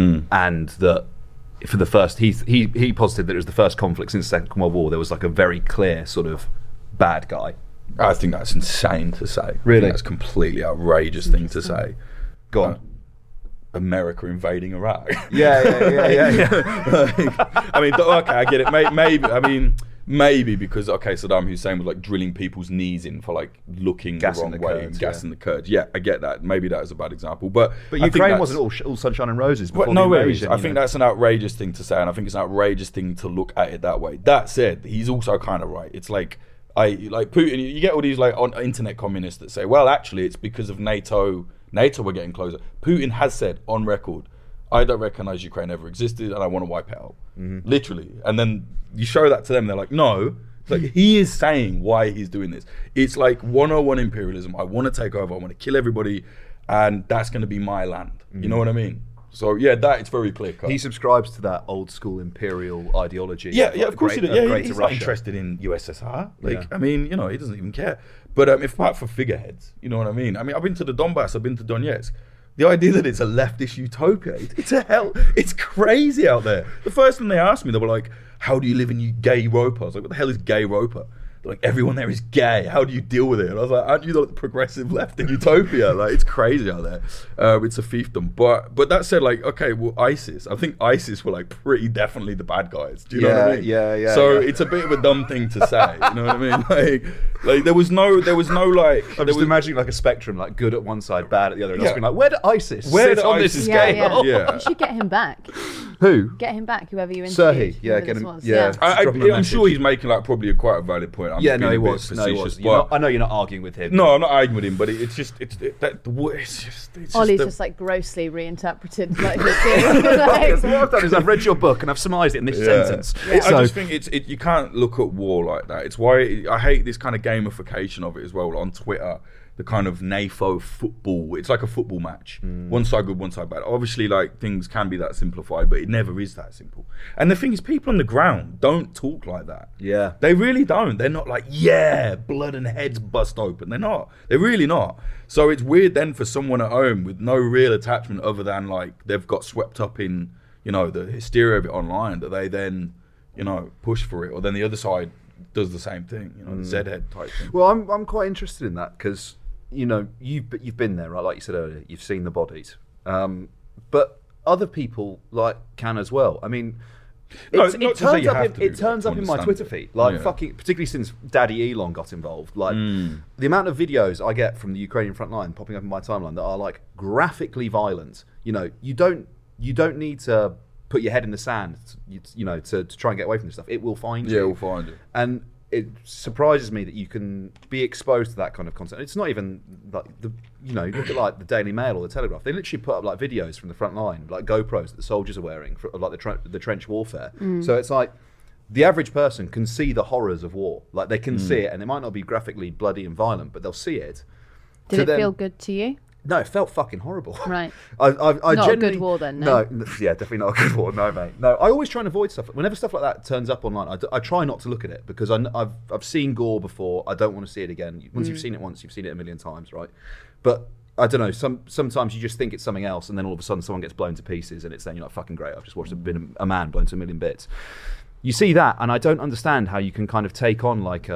and that for the first, he posited that it was the first conflict since the Second World War. There was like a very clear sort of bad guy. I think that's insane to say. Really? That's a completely outrageous thing to say. Go on. America invading Iraq. Yeah. I mean, okay, I get it. Maybe because, Saddam Hussein was like drilling people's knees in for like looking the wrong way and gassing the Kurds. Yeah, I get that. Maybe that is a bad example. But Ukraine wasn't all sunshine and roses before the invasion. I think that's an outrageous thing to say, and I think it's an outrageous thing to look at it that way. That said, he's also kind of right. It's like Putin, you get all these like on internet communists that say, well, actually it's because of NATO we're getting closer. Putin has said on record, I don't recognize Ukraine ever existed and I want to wipe it out. Literally. And then you show that to them, they're like, no. It's like, he is saying why he's doing this. It's like 101 imperialism. I want to take over, I want to kill everybody, and that's going to be my land. You know what I mean? So yeah, that it's very clear cut. He subscribes to that old school imperial ideology. Yeah, of course he does. Yeah, he's not interested in USSR. I mean, he doesn't even care. But if apart for figureheads, you know what I mean? I mean, I've been to the Donbass, I've been to Donetsk. The idea that it's a leftist utopia, it's crazy out there. The first thing they asked me, they were like, how do you live in gay Europa? I was like, what the hell is gay Europa? They're like, everyone there is gay. How do you deal with it? And I was like, aren't you the progressive left in utopia? Like, it's crazy out there. It's a fiefdom. But that said, like, okay, well, ISIS. I think ISIS were like pretty definitely the bad guys. Do you know what I mean? Yeah. So it's a bit of a dumb thing to say. You know what I mean? Like there was no like. I'm just imagining like a spectrum, like good at one side, bad at the other. And I was being like, where did ISIS sit on this scale? Yeah. You should get him back. Who? Get him back, whoever you interviewed. Serhiy, get him. I'm sure he's making like probably quite a valid point. it. I'm Yeah, being no, a he bit was. facetious, I know you're not arguing with him. No, I'm not arguing with him, but it's just Ollie's just like grossly reinterpreted like his theory. What I've done is I've read your book and I've surmised it in this sentence. Yeah. I just think you can't look at war like that. It's why I hate this kind of gamification of it as well on Twitter. The kind of NAFO football. It's like a football match. One side good, one side bad. Obviously, like, things can be that simplified, but it never is that simple. And the thing is, people on the ground don't talk like that. Yeah. They really don't. They're not like, yeah, blood and heads bust open. They're not. They're really not. So it's weird then for someone at home with no real attachment other than, like, they've got swept up in, you know, the hysteria of it online, that they then, you know, push for it. Or then the other side does the same thing, you know, the Z-head type thing. Well, I'm quite interested in that because, you know, you've been there, right? Like you said earlier, you've seen the bodies, but other people like can as well. I mean, it turns up in my Twitter feed, like fucking, particularly since Daddy Elon got involved. Like the amount of videos I get from the Ukrainian front line popping up in my timeline that are like graphically violent. You know, you don't need to put your head in the sand, you know, to try and get away from this stuff. It will find you. Yeah, it will find you. And it surprises me that you can be exposed to that kind of content. It's not even like you know, look at like the Daily Mail or the Telegraph. They literally put up like videos from the front line, like GoPros that the soldiers are wearing, for, like the trench warfare. So it's like the average person can see the horrors of war. Like they can see it, and it might not be graphically bloody and violent, but they'll see it. Did it feel good to you? No, it felt fucking horrible. Right. I not a good war then, no? No, yeah, definitely not a good war, no, mate. No, I always try and avoid stuff. Whenever stuff like that turns up online, I try not to look at it because I've seen gore before. I don't want to see it again. Once you've seen it once, you've seen it a million times, right? But I don't know, sometimes you just think it's something else and then all of a sudden someone gets blown to pieces and it's then you're like, fucking great, I've just watched a man blown to a million bits. You see that and I don't understand how you can kind of take on like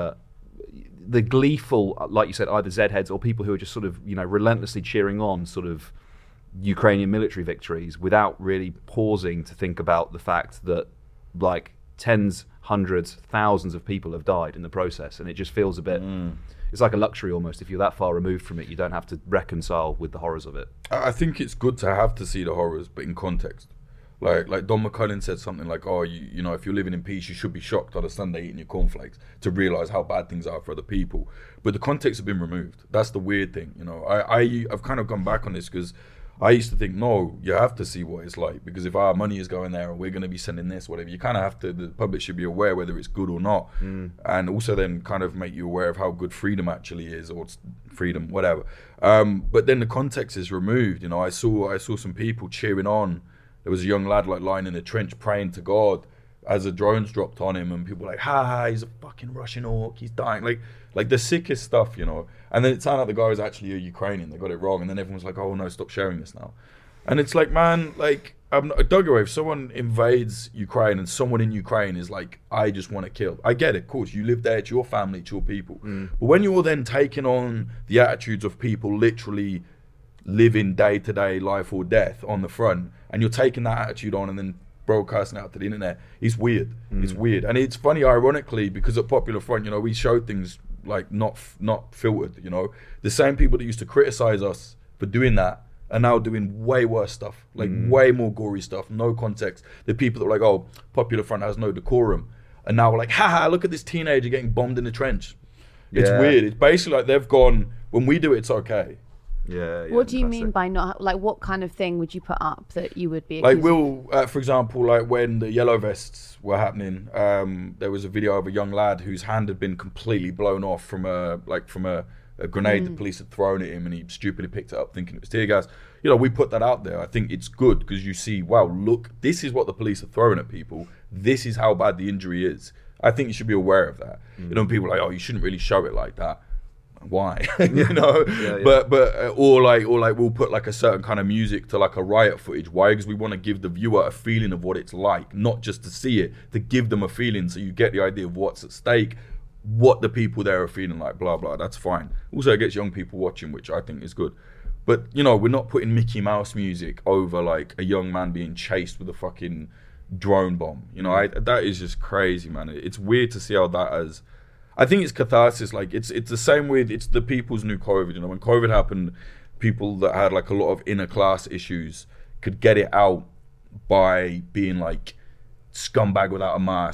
the gleeful, like you said, either Z-heads or people who are just sort of, you know, relentlessly cheering on sort of Ukrainian military victories without really pausing to think about the fact that like tens, hundreds, thousands of people have died in the process, and it just feels a bit it's like a luxury almost. If you're that far removed from it, you don't have to reconcile with the horrors of it. I think it's good to have to see the horrors, but in context. Like Don McCullin said something like, oh, you know, if you're living in peace, you should be shocked on a Sunday eating your cornflakes to realise how bad things are for other people. But the context has been removed. That's the weird thing, you know. I've kind of gone back on this because I used to think, no, you have to see what it's like, because if our money is going there or we're going to be sending this, whatever, you kind of have to, the public should be aware whether it's good or not. And also then kind of make you aware of how good freedom actually is, or freedom, whatever. But then the context is removed, you know. I saw some people cheering on. There was a young lad like lying in a trench praying to God as the drones dropped on him, and people were like, ha, he's a fucking Russian orc, he's dying. Like the sickest stuff, you know. And then it turned out the guy was actually a Ukrainian. They got it wrong, and then everyone's like, oh no, stop sharing this now. And it's like, man, like, don't go away. If someone invades Ukraine and someone in Ukraine is like, I just want to kill, I get it, of course, you live there, it's your family, it's your people. But when you're then taking on the attitudes of people literally living day-to-day life or death on the front, and you're taking that attitude on and then broadcasting out to the internet, it's weird. It's weird. And it's funny, ironically, because at Popular Front, you know, we showed things like not filtered, you know. The same people that used to criticize us for doing that are now doing way worse stuff, like way more gory stuff, no context. The people that were like, oh, Popular Front has no decorum, and now we're like, haha, look at this teenager getting bombed in the trench. It's weird. It's basically like they've gone, when we do it, it's okay. Yeah. What do you mean by not, like, what kind of thing would you put up that you would be like, accused for example, like when the yellow vests were happening, there was a video of a young lad whose hand had been completely blown off from a grenade the police had thrown at him, and he stupidly picked it up thinking it was tear gas. You know, we put that out there. I think it's good because you see, wow, look, this is what the police are throwing at people. This is how bad the injury is. I think you should be aware of that. You know, people are like, oh, you shouldn't really show it like that. Why? You know, but or like we'll put like a certain kind of music to like a riot footage. Why? Because we want to give the viewer a feeling of what it's like, not just to see it, to give them a feeling, so you get the idea of what's at stake, what the people there are feeling like, blah blah. That's fine. Also, it gets young people watching, which I think is good. But you know, we're not putting Mickey Mouse music over like a young man being chased with a fucking drone bomb. You know, that is just crazy, man. It's weird to see how that has. I think it's catharsis. Like it's the same with, it's the people's new COVID. You know, when COVID happened, people that had like a lot of inner class issues could get it out by being like scumbag without a mask,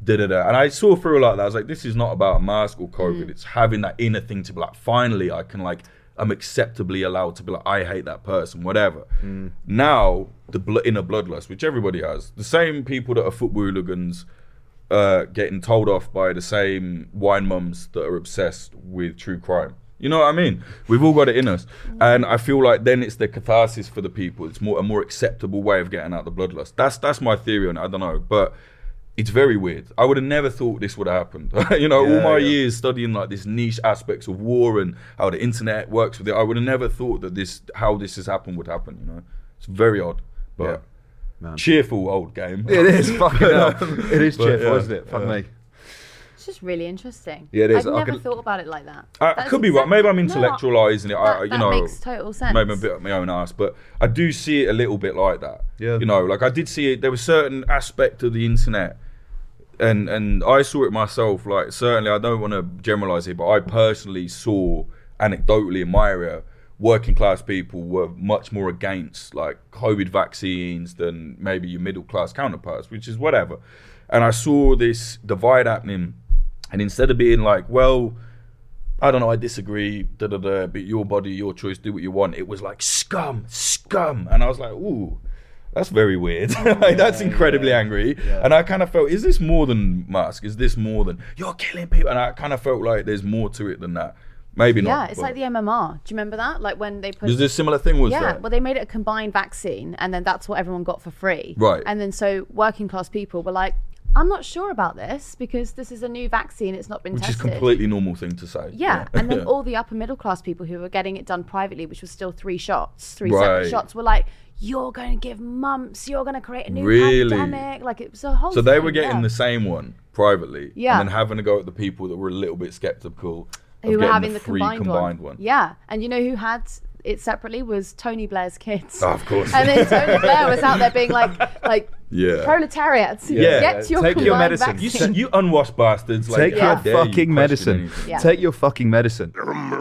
And I saw through a lot of that. I was like, this is not about a mask or COVID. It's having that inner thing to be like, finally, I can like, I'm acceptably allowed to be like, I hate that person, whatever. Now, the inner bloodlust, which everybody has, the same people that are football hooligans getting told off by the same wine mums that are obsessed with true crime. You know what I mean? We've all got it in us. And I feel like then it's the catharsis for the people. It's a more acceptable way of getting out the bloodlust. That's my theory on it. I don't know. But it's very weird. I would have never thought this would have happened. All my years studying like this niche aspects of war and how the internet works with it, I would have never thought that how this has happened would happen, you know? It's very odd. But cheerful old game. It is fucking it is cheerful, isn't it? Fuck me. It's just really interesting. Yeah, it is. I've never thought about it like that. I could be right. Maybe I'm intellectualizing it. That makes total sense. Maybe I'm a bit of my own ass, but I do see it a little bit like that. Yeah. You know, like I did see it. There was certain aspect of the internet, and I saw it myself. Like certainly, I don't want to generalize it, but I personally saw anecdotally in my area, working class people were much more against like COVID vaccines than maybe your middle class counterparts, which is whatever. And I saw this divide happening. And instead of being like, well, I don't know, I disagree, but your body, your choice, do what you want, it was like, scum. And I was like, ooh, that's very weird. Like, that's incredibly angry. Yeah. And I kind of felt, is this more than Musk? Is this more than, you're killing people? And I kind of felt like there's more to it than that. Maybe not. Yeah, it's like the MMR. Do you remember that? Like when they put... Was this a similar thing? Yeah, well, they made it a combined vaccine, and then that's what everyone got for free. Right. And then so working class people were like, I'm not sure about this because this is a new vaccine. It's not been tested. Which is a completely normal thing to say. Yeah. And then all the upper middle class people who were getting it done privately, which was still 3 shots, 3 separate shots, were like, you're going to give mumps. You're going to create a new pandemic. Like it was a whole So they were getting the same one privately. Yeah. And then having to go at the people that were a little bit skeptical who were having the free combined one. Yeah. And you know who had it separately was Tony Blair's kids. Oh, of course. And then Tony Blair was out there being like proletariats, get your medicine. You unwashed bastards. Take your fucking medicine. Take your fucking medicine.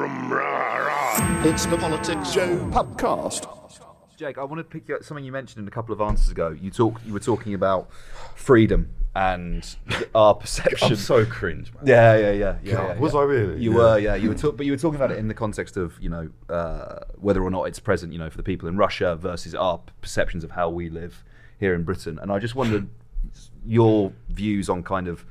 It's the Politics Show podcast. Jake, I want to pick up something you mentioned a couple of answers ago. You were talking about freedom and our perception. I'm so cringe, man. Yeah. Was I really? You were, yeah. But you were talking about it in the context of, whether or not it's present, for the people in Russia versus our perceptions of how we live here in Britain. And I just wondered your views on kind of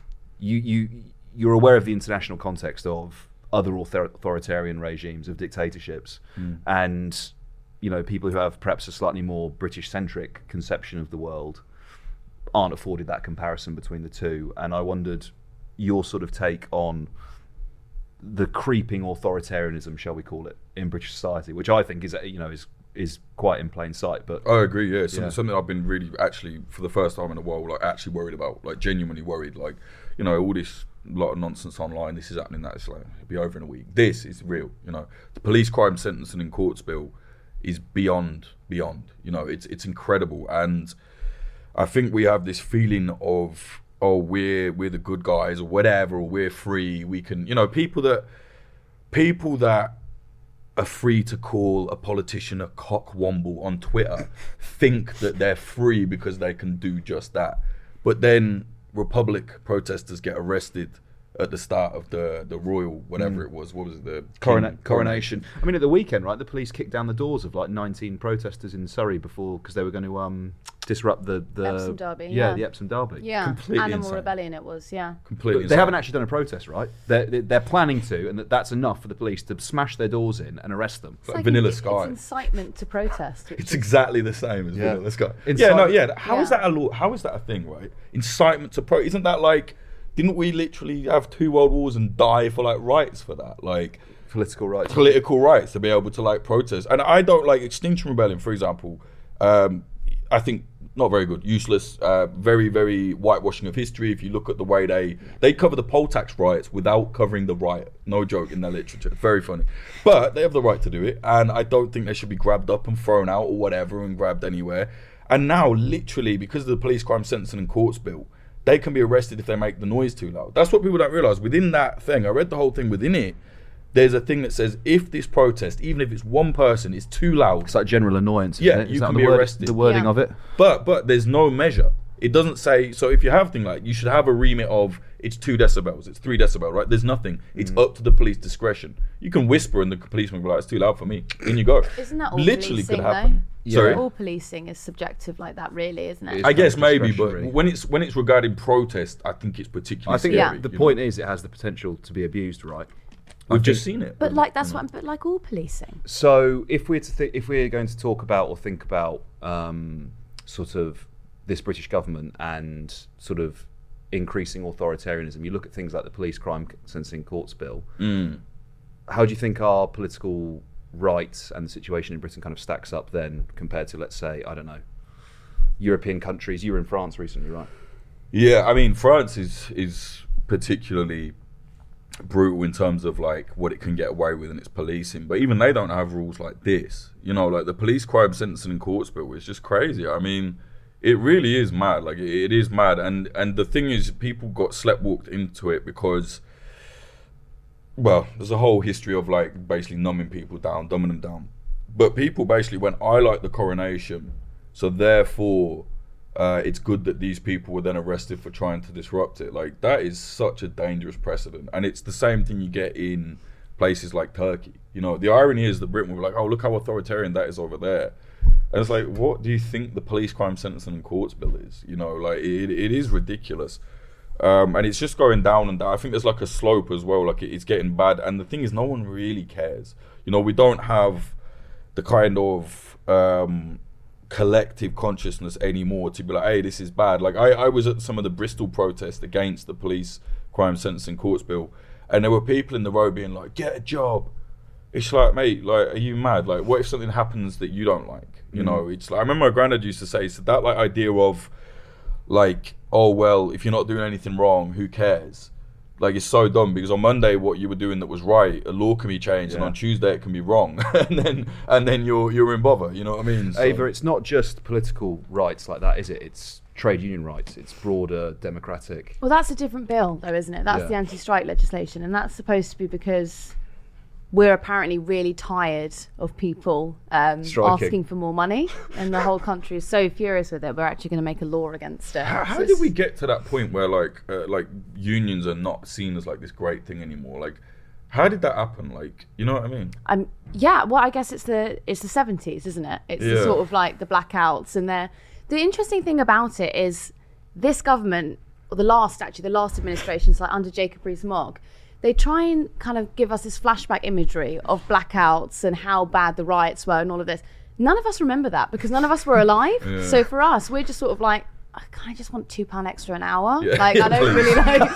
you're aware of the international context of other authoritarian regimes, of dictatorships, and people who have perhaps a slightly more British-centric conception of the world aren't afforded that comparison between the two. And I wondered your sort of take on the creeping authoritarianism, shall we call it, in British society, which I think is quite in plain sight. But I agree, yeah. Something I've been really, actually, for the first time in a while, like actually worried about, like genuinely worried. Like, all this lot of nonsense online, this is happening, that it's like, it'll be over in a week. This is real, The police crime sentencing in courts bill is beyond, it's incredible. And I think we have this feeling of, we're the good guys or whatever, or we're free. We can, people that are free to call a politician a cockwomble on Twitter think that they're free because they can do just that. But then Republic protesters get arrested at the start of the royal, whatever it was. What was it? The coronation. I mean, at the weekend, right? The police kicked down the doors of like 19 protesters in Surrey because they were going to disrupt the Epsom Derby. Yeah, the Epsom Derby. Yeah, completely Animal insane. Rebellion. It was, yeah. Completely. They haven't actually done a protest, right? They're planning to, and that's enough for the police to smash their doors in and arrest them. It's like Vanilla Sky. It's incitement to protest. It's exactly the same as Vanilla Sky. How is that a law? How is that a thing, right? Incitement to protest. Isn't that like? Didn't we literally have 2 world wars and die for like rights for that? Like political rights to be able to like protest. And I don't like Extinction Rebellion, for example. I think not very good, useless, very, very whitewashing of history. If you look at the way they cover the poll tax riots without covering the riot. No joke in their literature. Very funny. But they have the right to do it. And I don't think they should be grabbed up and thrown out or whatever and grabbed anywhere. And now literally because of the police crime sentencing and courts bill, they can be arrested if they make the noise too loud. That's what people don't realise. Within that thing, I read the whole thing, within it, there's a thing that says if this protest, even if it's one person, is too loud. It's like general annoyance. Yeah, you can be arrested. The wording of it. But there's no measure. It doesn't say, so if you have things like, you should have a remit of, it's 2 decibels, it's 3 decibels, right? There's nothing. It's up to the police discretion. You can whisper and the policeman will be like, it's too loud for me. In you go. Isn't that all literally policing, could happen. though? Sorry? All policing is subjective like that, really, isn't it? I guess maybe, but when it's regarding protest, I think it's particularly I think scary, the point is it has the potential to be abused, right? We've just seen it. But like that's what. But like all policing. So if we're going to talk about or think about sort of this British government and sort of increasing authoritarianism, you look at things like the Police Crime Sentencing Courts Bill. How do you think our political rights and the situation in Britain kind of stacks up then compared to, let's say, I don't know, European countries? You were in France recently, right? Yeah, I mean, France is particularly brutal in terms of like what it can get away with in its policing, but even they don't have rules like this. You know, like the Police Crime Sentencing Courts Bill is just crazy. I mean, it really is mad. Like it is mad, and the thing is, people got sleptwalked into it because, well, there's a whole history of like basically numbing people down, dumbing them down. But people basically went, I like the coronation, so therefore it's good that these people were then arrested for trying to disrupt it. Like, that is such a dangerous precedent. And it's the same thing you get in places like Turkey. You know, the irony is that Britain will be like, oh, look how authoritarian that is over there. And it's like, what do you think the Police Crime Sentencing and Courts Bill is? You know, like, it is ridiculous. And it's just going down and down. I think there's like a slope as well. Like, it's getting bad. And the thing is, no one really cares. You know, we don't have the kind of collective consciousness anymore to be like, hey, this is bad. Like, I was at some of the Bristol protests against the Police Crime Sentencing Courts Bill, and there were people in the road being like, get a job. It's like, mate, like, are you mad? Like, what if something happens that you don't like? You know, it's like, I remember my granddad used to say, so that like idea of like, oh, well, if you're not doing anything wrong, who cares? Like, it's so dumb, because on Monday what you were doing that was right, a law can be changed, and on Tuesday it can be wrong, and then you're in bother. You know what I mean? So, Ava, it's not just political rights like that, is it? It's trade union rights. It's broader democratic. Well, that's a different bill, though, isn't it? That's the anti-strike legislation, and that's supposed to be because we're apparently really tired of people asking for more money, and the whole country is so furious with it. We're actually going to make a law against it. How did we get to that point where like unions are not seen as like this great thing anymore? Like, how did that happen? Like, you know what I mean? Yeah. Well, I guess it's the 70s, isn't it? It's the sort of like the blackouts, and the interesting thing about it is this government, or the last administration, like under Jacob Rees-Mogg, they try and kind of give us this flashback imagery of blackouts and how bad the riots were and all of this. None of us remember that because none of us were alive. So for us, we're just sort of like, I kind of just want £2 extra an hour. Like, I don't really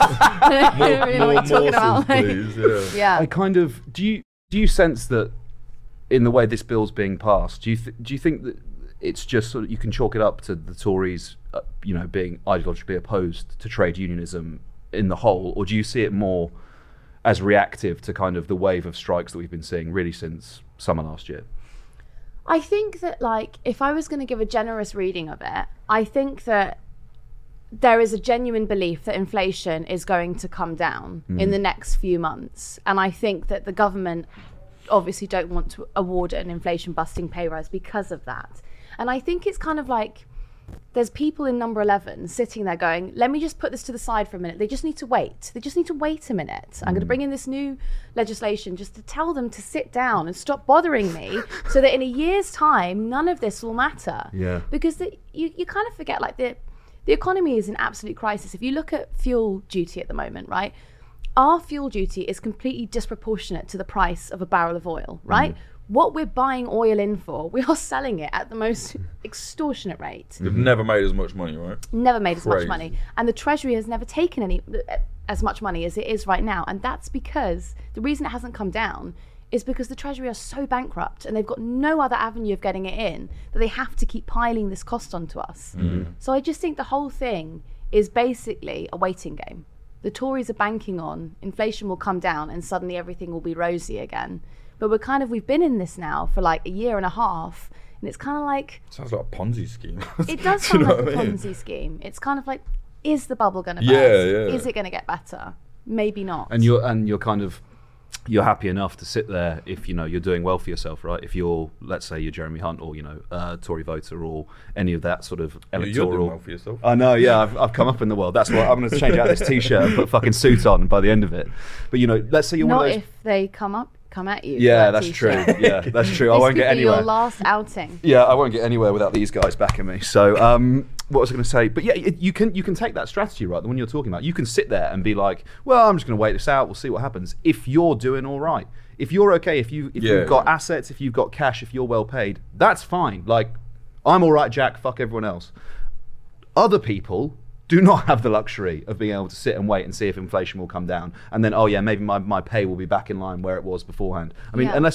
like talking about. Like, I kind of do you sense that in the way this bill's being passed, do you think that it's just sort of, you can chalk it up to the Tories, being ideologically opposed to trade unionism in the whole, or do you see it more as reactive to kind of the wave of strikes that we've been seeing really since summer last year? I think that, like, if I was going to give a generous reading of it, I think that there is a genuine belief that inflation is going to come down in the next few months. And I think that the government obviously don't want to award an inflation-busting pay rise because of that. And I think it's kind of like, there's people in number 11 sitting there going, let me just put this to the side for a minute. They just need to wait. They just need to wait a minute. I'm going to bring in this new legislation just to tell them to sit down and stop bothering me so that in a year's time, none of this will matter. Yeah. Because you kind of forget, like, the economy is in absolute crisis. If you look at fuel duty at the moment, right? Our fuel duty is completely disproportionate to the price of a barrel of oil, right? What we're buying oil in for, we are selling it at the most extortionate rate. They've never made as much money, right? Never made as much money. And the Treasury has never taken as much money as it is right now. And that's because the reason it hasn't come down is because the Treasury are so bankrupt and they've got no other avenue of getting it in, that they have to keep piling this cost onto us. So I just think the whole thing is basically a waiting game. The Tories are banking on inflation will come down and suddenly everything will be rosy again. But we've been in this now for like a year and a half, and it's kind of like... Sounds like a Ponzi scheme. It does sound like a Ponzi scheme. It's kind of like, is the bubble going to burst? Is it going to get better? Maybe not. And you're kind of you're happy enough to sit there if you're doing well for yourself, right? If you're, let's say, you're Jeremy Hunt or Tory voter or any of that sort of electoral. You're doing well for yourself. I know, yeah. I've come up in the world. That's why I'm going to change out this T-shirt and put a fucking suit on by the end of it. But let's say you're not one of those. If they come at you. Yeah, that's true. Yeah, that's true. I won't get anywhere. Your last outing. Yeah, I won't get anywhere without these guys backing me. So, what was I going to say? But yeah, you can take that strategy, right? The one you're talking about. You can sit there and be like, well, I'm just going to wait this out. We'll see what happens. If you're doing all right, if you're okay, if you've got assets, if you've got cash, if you're well paid, that's fine. Like, I'm all right, Jack. Fuck everyone else. Other people do not have the luxury of being able to sit and wait and see if inflation will come down, and then maybe my pay will be back in line where it was beforehand. I mean, unless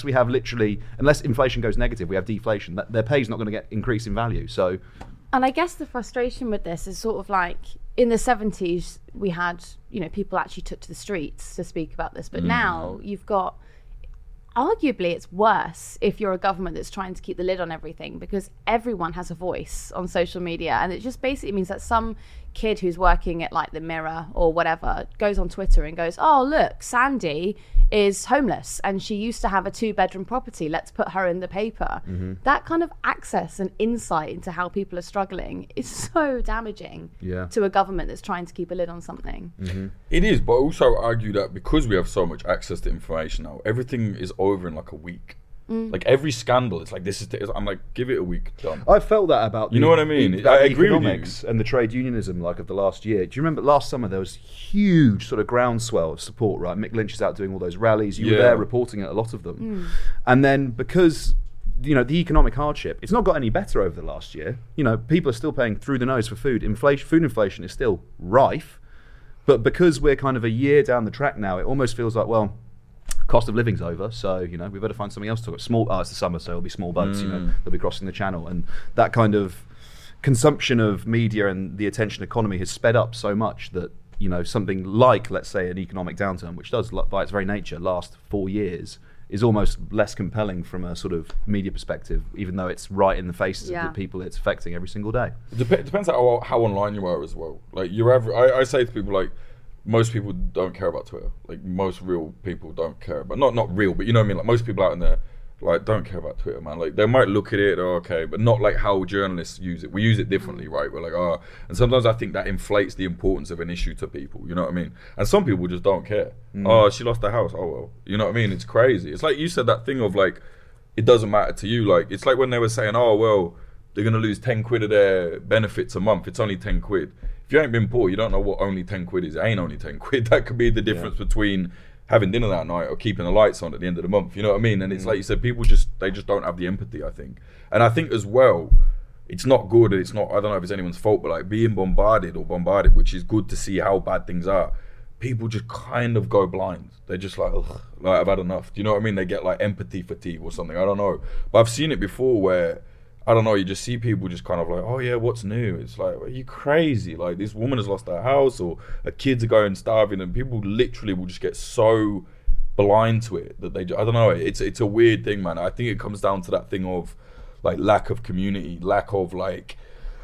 inflation goes negative, we have deflation. Their pay's not going to get increase in value. So, and I guess the frustration with this is sort of like in the 70s we had people actually took to the streets to speak about this, but now you've got. Arguably, it's worse if you're a government that's trying to keep the lid on everything, because everyone has a voice on social media, and it just basically means that some kid who's working at like the Mirror or whatever goes on Twitter and goes, oh look, Sandy is homeless and she used to have a 2-bedroom property, let's put her in the paper. That kind of access and insight into how people are struggling is so damaging to a government that's trying to keep a lid on something. It is, but also argue that because we have so much access to information now, everything is over in like a week. Like every scandal, it's like I'm like, give it a week, done. I felt that about you know what I mean. I agree with you. And the trade unionism like of the last year. Do you remember last summer there was huge sort of groundswell of support, right? Mick Lynch is out doing all those rallies. You were there reporting at a lot of them, and then because the economic hardship, it's not got any better over the last year. People are still paying through the nose for food. Food inflation is still rife, but because we're kind of a year down the track now, it almost feels like, well, cost of living's over, so we better find something else to talk about. It's the summer, so it'll be small boats. They'll be crossing the channel, and that kind of consumption of media and the attention economy has sped up so much that something like, let's say, an economic downturn, which does by its very nature last 4 years, is almost less compelling from a sort of media perspective, even though it's right in the faces of the people it's affecting every single day. It depends on how online you are as well. Like I say to people, like, most people don't care about Twitter. Like, most real people don't care about, not real, but you know what I mean? Like, most people out in there, like, don't care about Twitter, man. Like, they might look at it, okay, but not like how journalists use it. We use it differently, right? We're like, and sometimes I think that inflates the importance of an issue to people, you know what I mean? And some people just don't care. Oh, she lost her house, oh well. You know what I mean? It's crazy. It's like you said, that thing of like, it doesn't matter to you. Like, it's like when they were saying, oh, well, they're going to lose 10 quid of their benefits a month. It's only 10 quid. If you ain't been poor, you don't know what only 10 quid is. It ain't only 10 quid. That could be the difference between having dinner that night or keeping the lights on at the end of the month. You know what I mean? And it's like you said, people just don't have the empathy, I think. And I think as well, it's not good. It's not, I don't know if it's anyone's fault, but like being bombarded, which is good to see how bad things are. People just kind of go blind. They're just like, ugh, like, I've had enough. Do you know what I mean? They get like empathy fatigue or something. I don't know. But I've seen it before where, I don't know, you just see people just kind of like, oh yeah, what's new? It's like, are you crazy? Like, this woman has lost her house, or her kids are going starving, and people literally will just get so blind to it that I don't know, it's a weird thing, man. I think it comes down to that thing of like lack of community, lack of like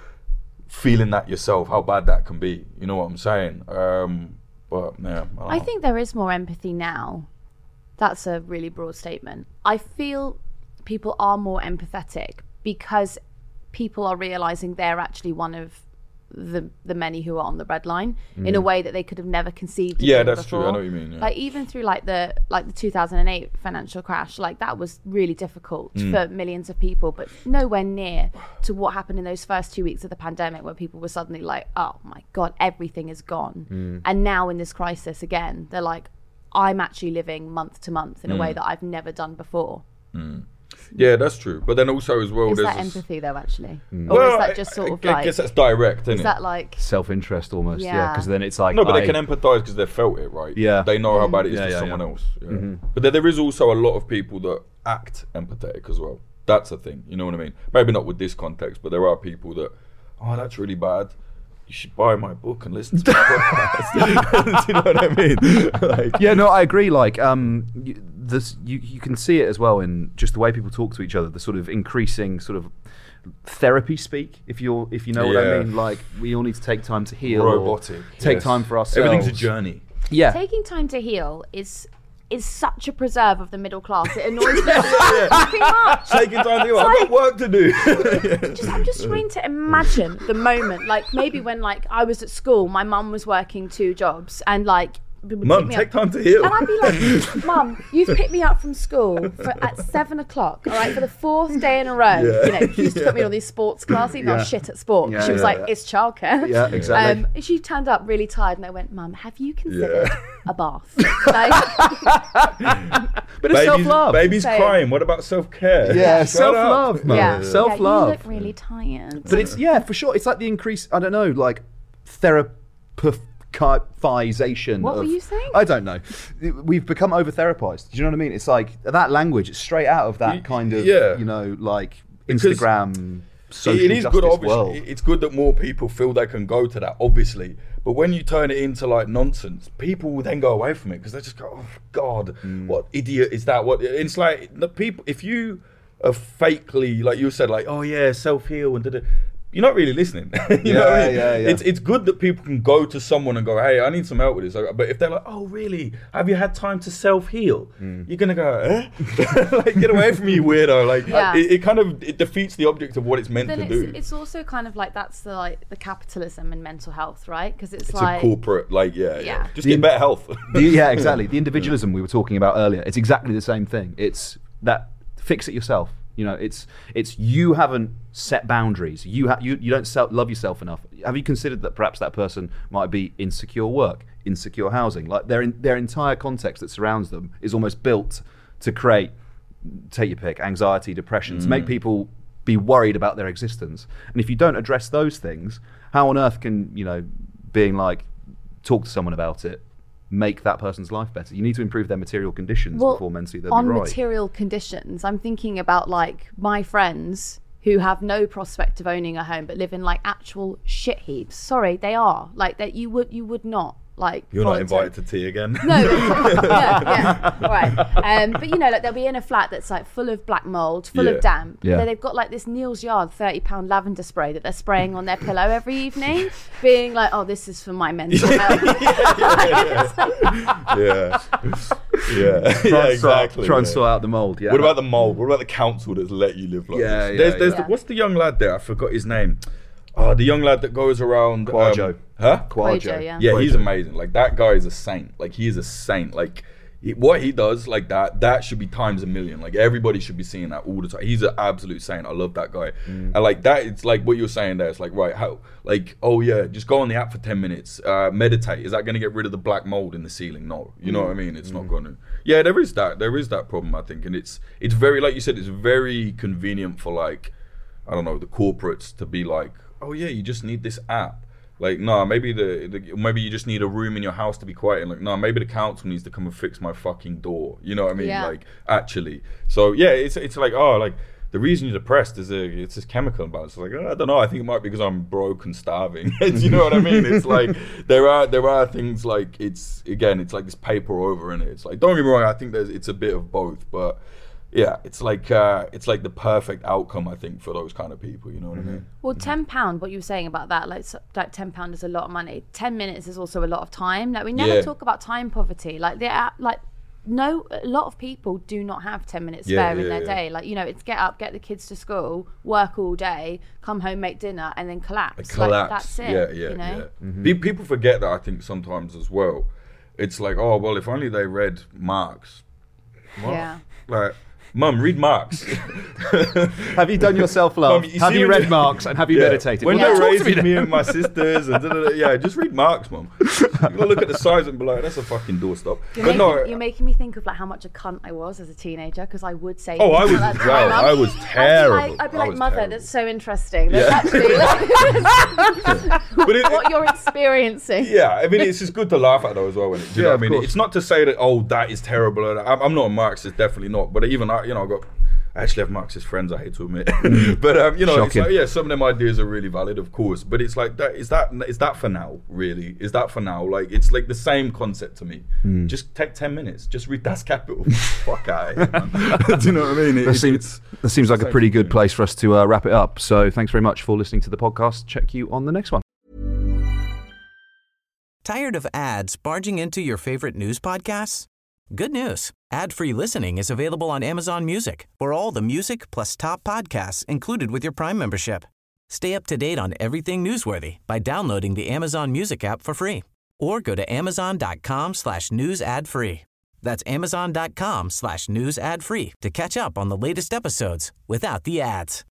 feeling that yourself, how bad that can be. You know what I'm saying? But yeah, I think there is more empathy now. That's a really broad statement. I feel people are more empathetic because people are realizing they're actually one of the many who are on the red line in a way that they could have never conceived. Yeah, that's before. true. I know what you mean. Yeah. Like even through like the 2008 financial crash, like that was really difficult for millions of people, but nowhere near to what happened in those first 2 weeks of the pandemic, where people were suddenly like, oh my God, everything is gone. And now in this crisis again, they're like, I'm actually living month to month in a way that I've never done before. Yeah, that's true. But then also as well, is there's that empathy though, actually, or well, is that just sort of like? I guess that's direct, isn't it? Is that like self-interest almost? Yeah, because then it's like no, but they can empathise because they've felt it, right? Yeah, they know how bad it is to someone else. Yeah. But then there is also a lot of people that act empathetic as well. That's a thing. You know what I mean? Maybe not with this context, but there are people that, oh, that's really bad. You should buy my book and listen to my podcast. Do you know what I mean? Like, yeah, no, I agree. Like, you can see it as well in just the way people talk to each other. The sort of increasing sort of therapy speak, if you know what I mean. Like, we all need to take time to heal. Robotic. Take time for ourselves. Everything's a journey. Yeah. Taking time to heal is is such a preserve of the middle class. It annoys me so fucking much. Taking time to do it. I've got work to do. I'm just trying to imagine the moment, like maybe when like I was at school, my mum was working 2 jobs, and like. Mum, take time to heal. And I'd be like, Mum, you've picked me up from school at 7 o'clock, all right, for the 4th day in a row. Yeah. You know, she used to put me on these sports classes, even though I was shit at sport. She was like, it's childcare. Yeah, exactly. She turned up really tired, and I went, Mum, have you considered a bath? Like, but it's self-love. Baby's crying. What about self-care? Yeah, self-love, man. Yeah. Self-love. You look really tired. But it's, for sure. It's like the increase, I don't know, like therapization. What were you saying? I don't know. We've become over-therapized. Do you know what I mean? It's like that language, it's straight out of that kind of, you know, like Instagram, social it is justice good, obviously. world. It's good that more people feel they can go to that, obviously. But when you turn it into like nonsense, people will then go away from it because they just go, oh, God, what idiot is that? What? It's like the people, if you are fakely, like you said, like, oh yeah, self-heal and da-da, you're not really listening. you know what I mean? It's good that people can go to someone and go, hey, I need some help with this. But if they're like, oh, really? Have you had time to self-heal? You're going to go, eh? Like, get away from me, you weirdo. Like, it kind of defeats the object of what it's meant to do. It's also kind of like that's the capitalism in mental health, right? Because it's like a corporate, like, just get better health. Exactly. The individualism we were talking about earlier, it's exactly the same thing. It's that fix it yourself. You know, it's you haven't set boundaries. You don't love yourself enough. Have you considered that perhaps that person might be insecure work, insecure housing? Like their entire context that surrounds them is almost built to create, take your pick, anxiety, depression, to make people be worried about their existence. And if you don't address those things, how on earth can, you know, being like, talk to someone about it, make that person's life better? You need to improve their material conditions before mentally they'll be right. On material conditions, I'm thinking about like my friends who have no prospect of owning a home but live in like actual shit heaps. Sorry, they are like that. You would not like. You're not invited to tea again. No, yeah, all right. But you know, like they'll be in a flat that's like full of black mold, full of damp. Yeah. Then they've got like this Neal's Yard £30 lavender spray that they're spraying on their pillow every evening, being like, "Oh, this is for my mental health." Exactly. Try and sort out the mold. Yeah. What about the mold? What about the council that's let you live like this? There's what's the young lad there? I forgot his name. Oh, the young lad that goes around. Quajo. Quajo, yeah, he's amazing. Like that guy is a saint. Like he is a saint. Like what he does, like that should be times a million. Like everybody should be seeing that all the time. He's an absolute saint. I love that guy. And like that, it's like what you're saying there. It's like, right, how? Like, oh yeah, just go on the app for 10 minutes. Meditate. Is that going to get rid of the black mold in the ceiling? No. You know what I mean? It's not going to. Yeah, there is that problem, I think, and it's very, like you said, it's very convenient for like, I don't know, the corporates to be like, oh yeah, you just need this app. Like, no, maybe maybe you just need a room in your house to be quiet. And like, no, maybe the council needs to come and fix my fucking door. You know what I mean? Yeah. Like, actually. So yeah, it's like, oh, like the reason you're depressed is it's this chemical imbalance. It's like, I don't know. I think it might be because I'm broke and starving. You know what I mean? It's like there are things like it's like this paper over in it. It's like, don't get me wrong. I think it's a bit of both, but. Yeah, it's like the perfect outcome, I think, for those kind of people. You know what I mean? Well, £10. What you were saying about that, like £10 is a lot of money. 10 minutes is also a lot of time. Like we never talk about time poverty. Like a lot of people do not have 10 minutes spare in their day. Like, you know, it's get up, get the kids to school, work all day, come home, make dinner, and then collapse. Like, that's it. You know? People forget that, I think, sometimes as well. It's like, oh well, if only they read Marx. What? Yeah. Like. Mum, read Marx. Have you done your self-love? Have you read Marx and have you meditated? When you're raising me and my sisters and just read Marx, Mum. You gotta look at the size and be like, that's a fucking doorstop. You're making me think of like how much a cunt I was as a teenager, because I would say. Oh, I was as well. I was terrible. I'd be like, Mother, that's so interesting. That's actually what you're experiencing. Yeah, I mean, it's just good to laugh at though as well. Do you know what I mean? It's not to say that that is terrible. I'm not a Marxist, definitely not. But even I actually have Marxist friends, I hate to admit. But it's like, some of them ideas are really valid, of course. But it's like is that for now, really? Is that for now? Like, it's like the same concept to me. Just take 10 minutes, just read Das Kapital. Fuck out of here, man. Do you know what I mean? That seems like a pretty good place for us to wrap it up. So thanks very much for listening to the podcast. Check you on the next one. Tired of ads barging into your favorite news podcasts? Good news. Ad-free listening is available on Amazon Music for all the music plus top podcasts included with your Prime membership. Stay up to date on everything newsworthy by downloading the Amazon Music app for free or go to amazon.com/news ad free. That's amazon.com/news ad free to catch up on the latest episodes without the ads.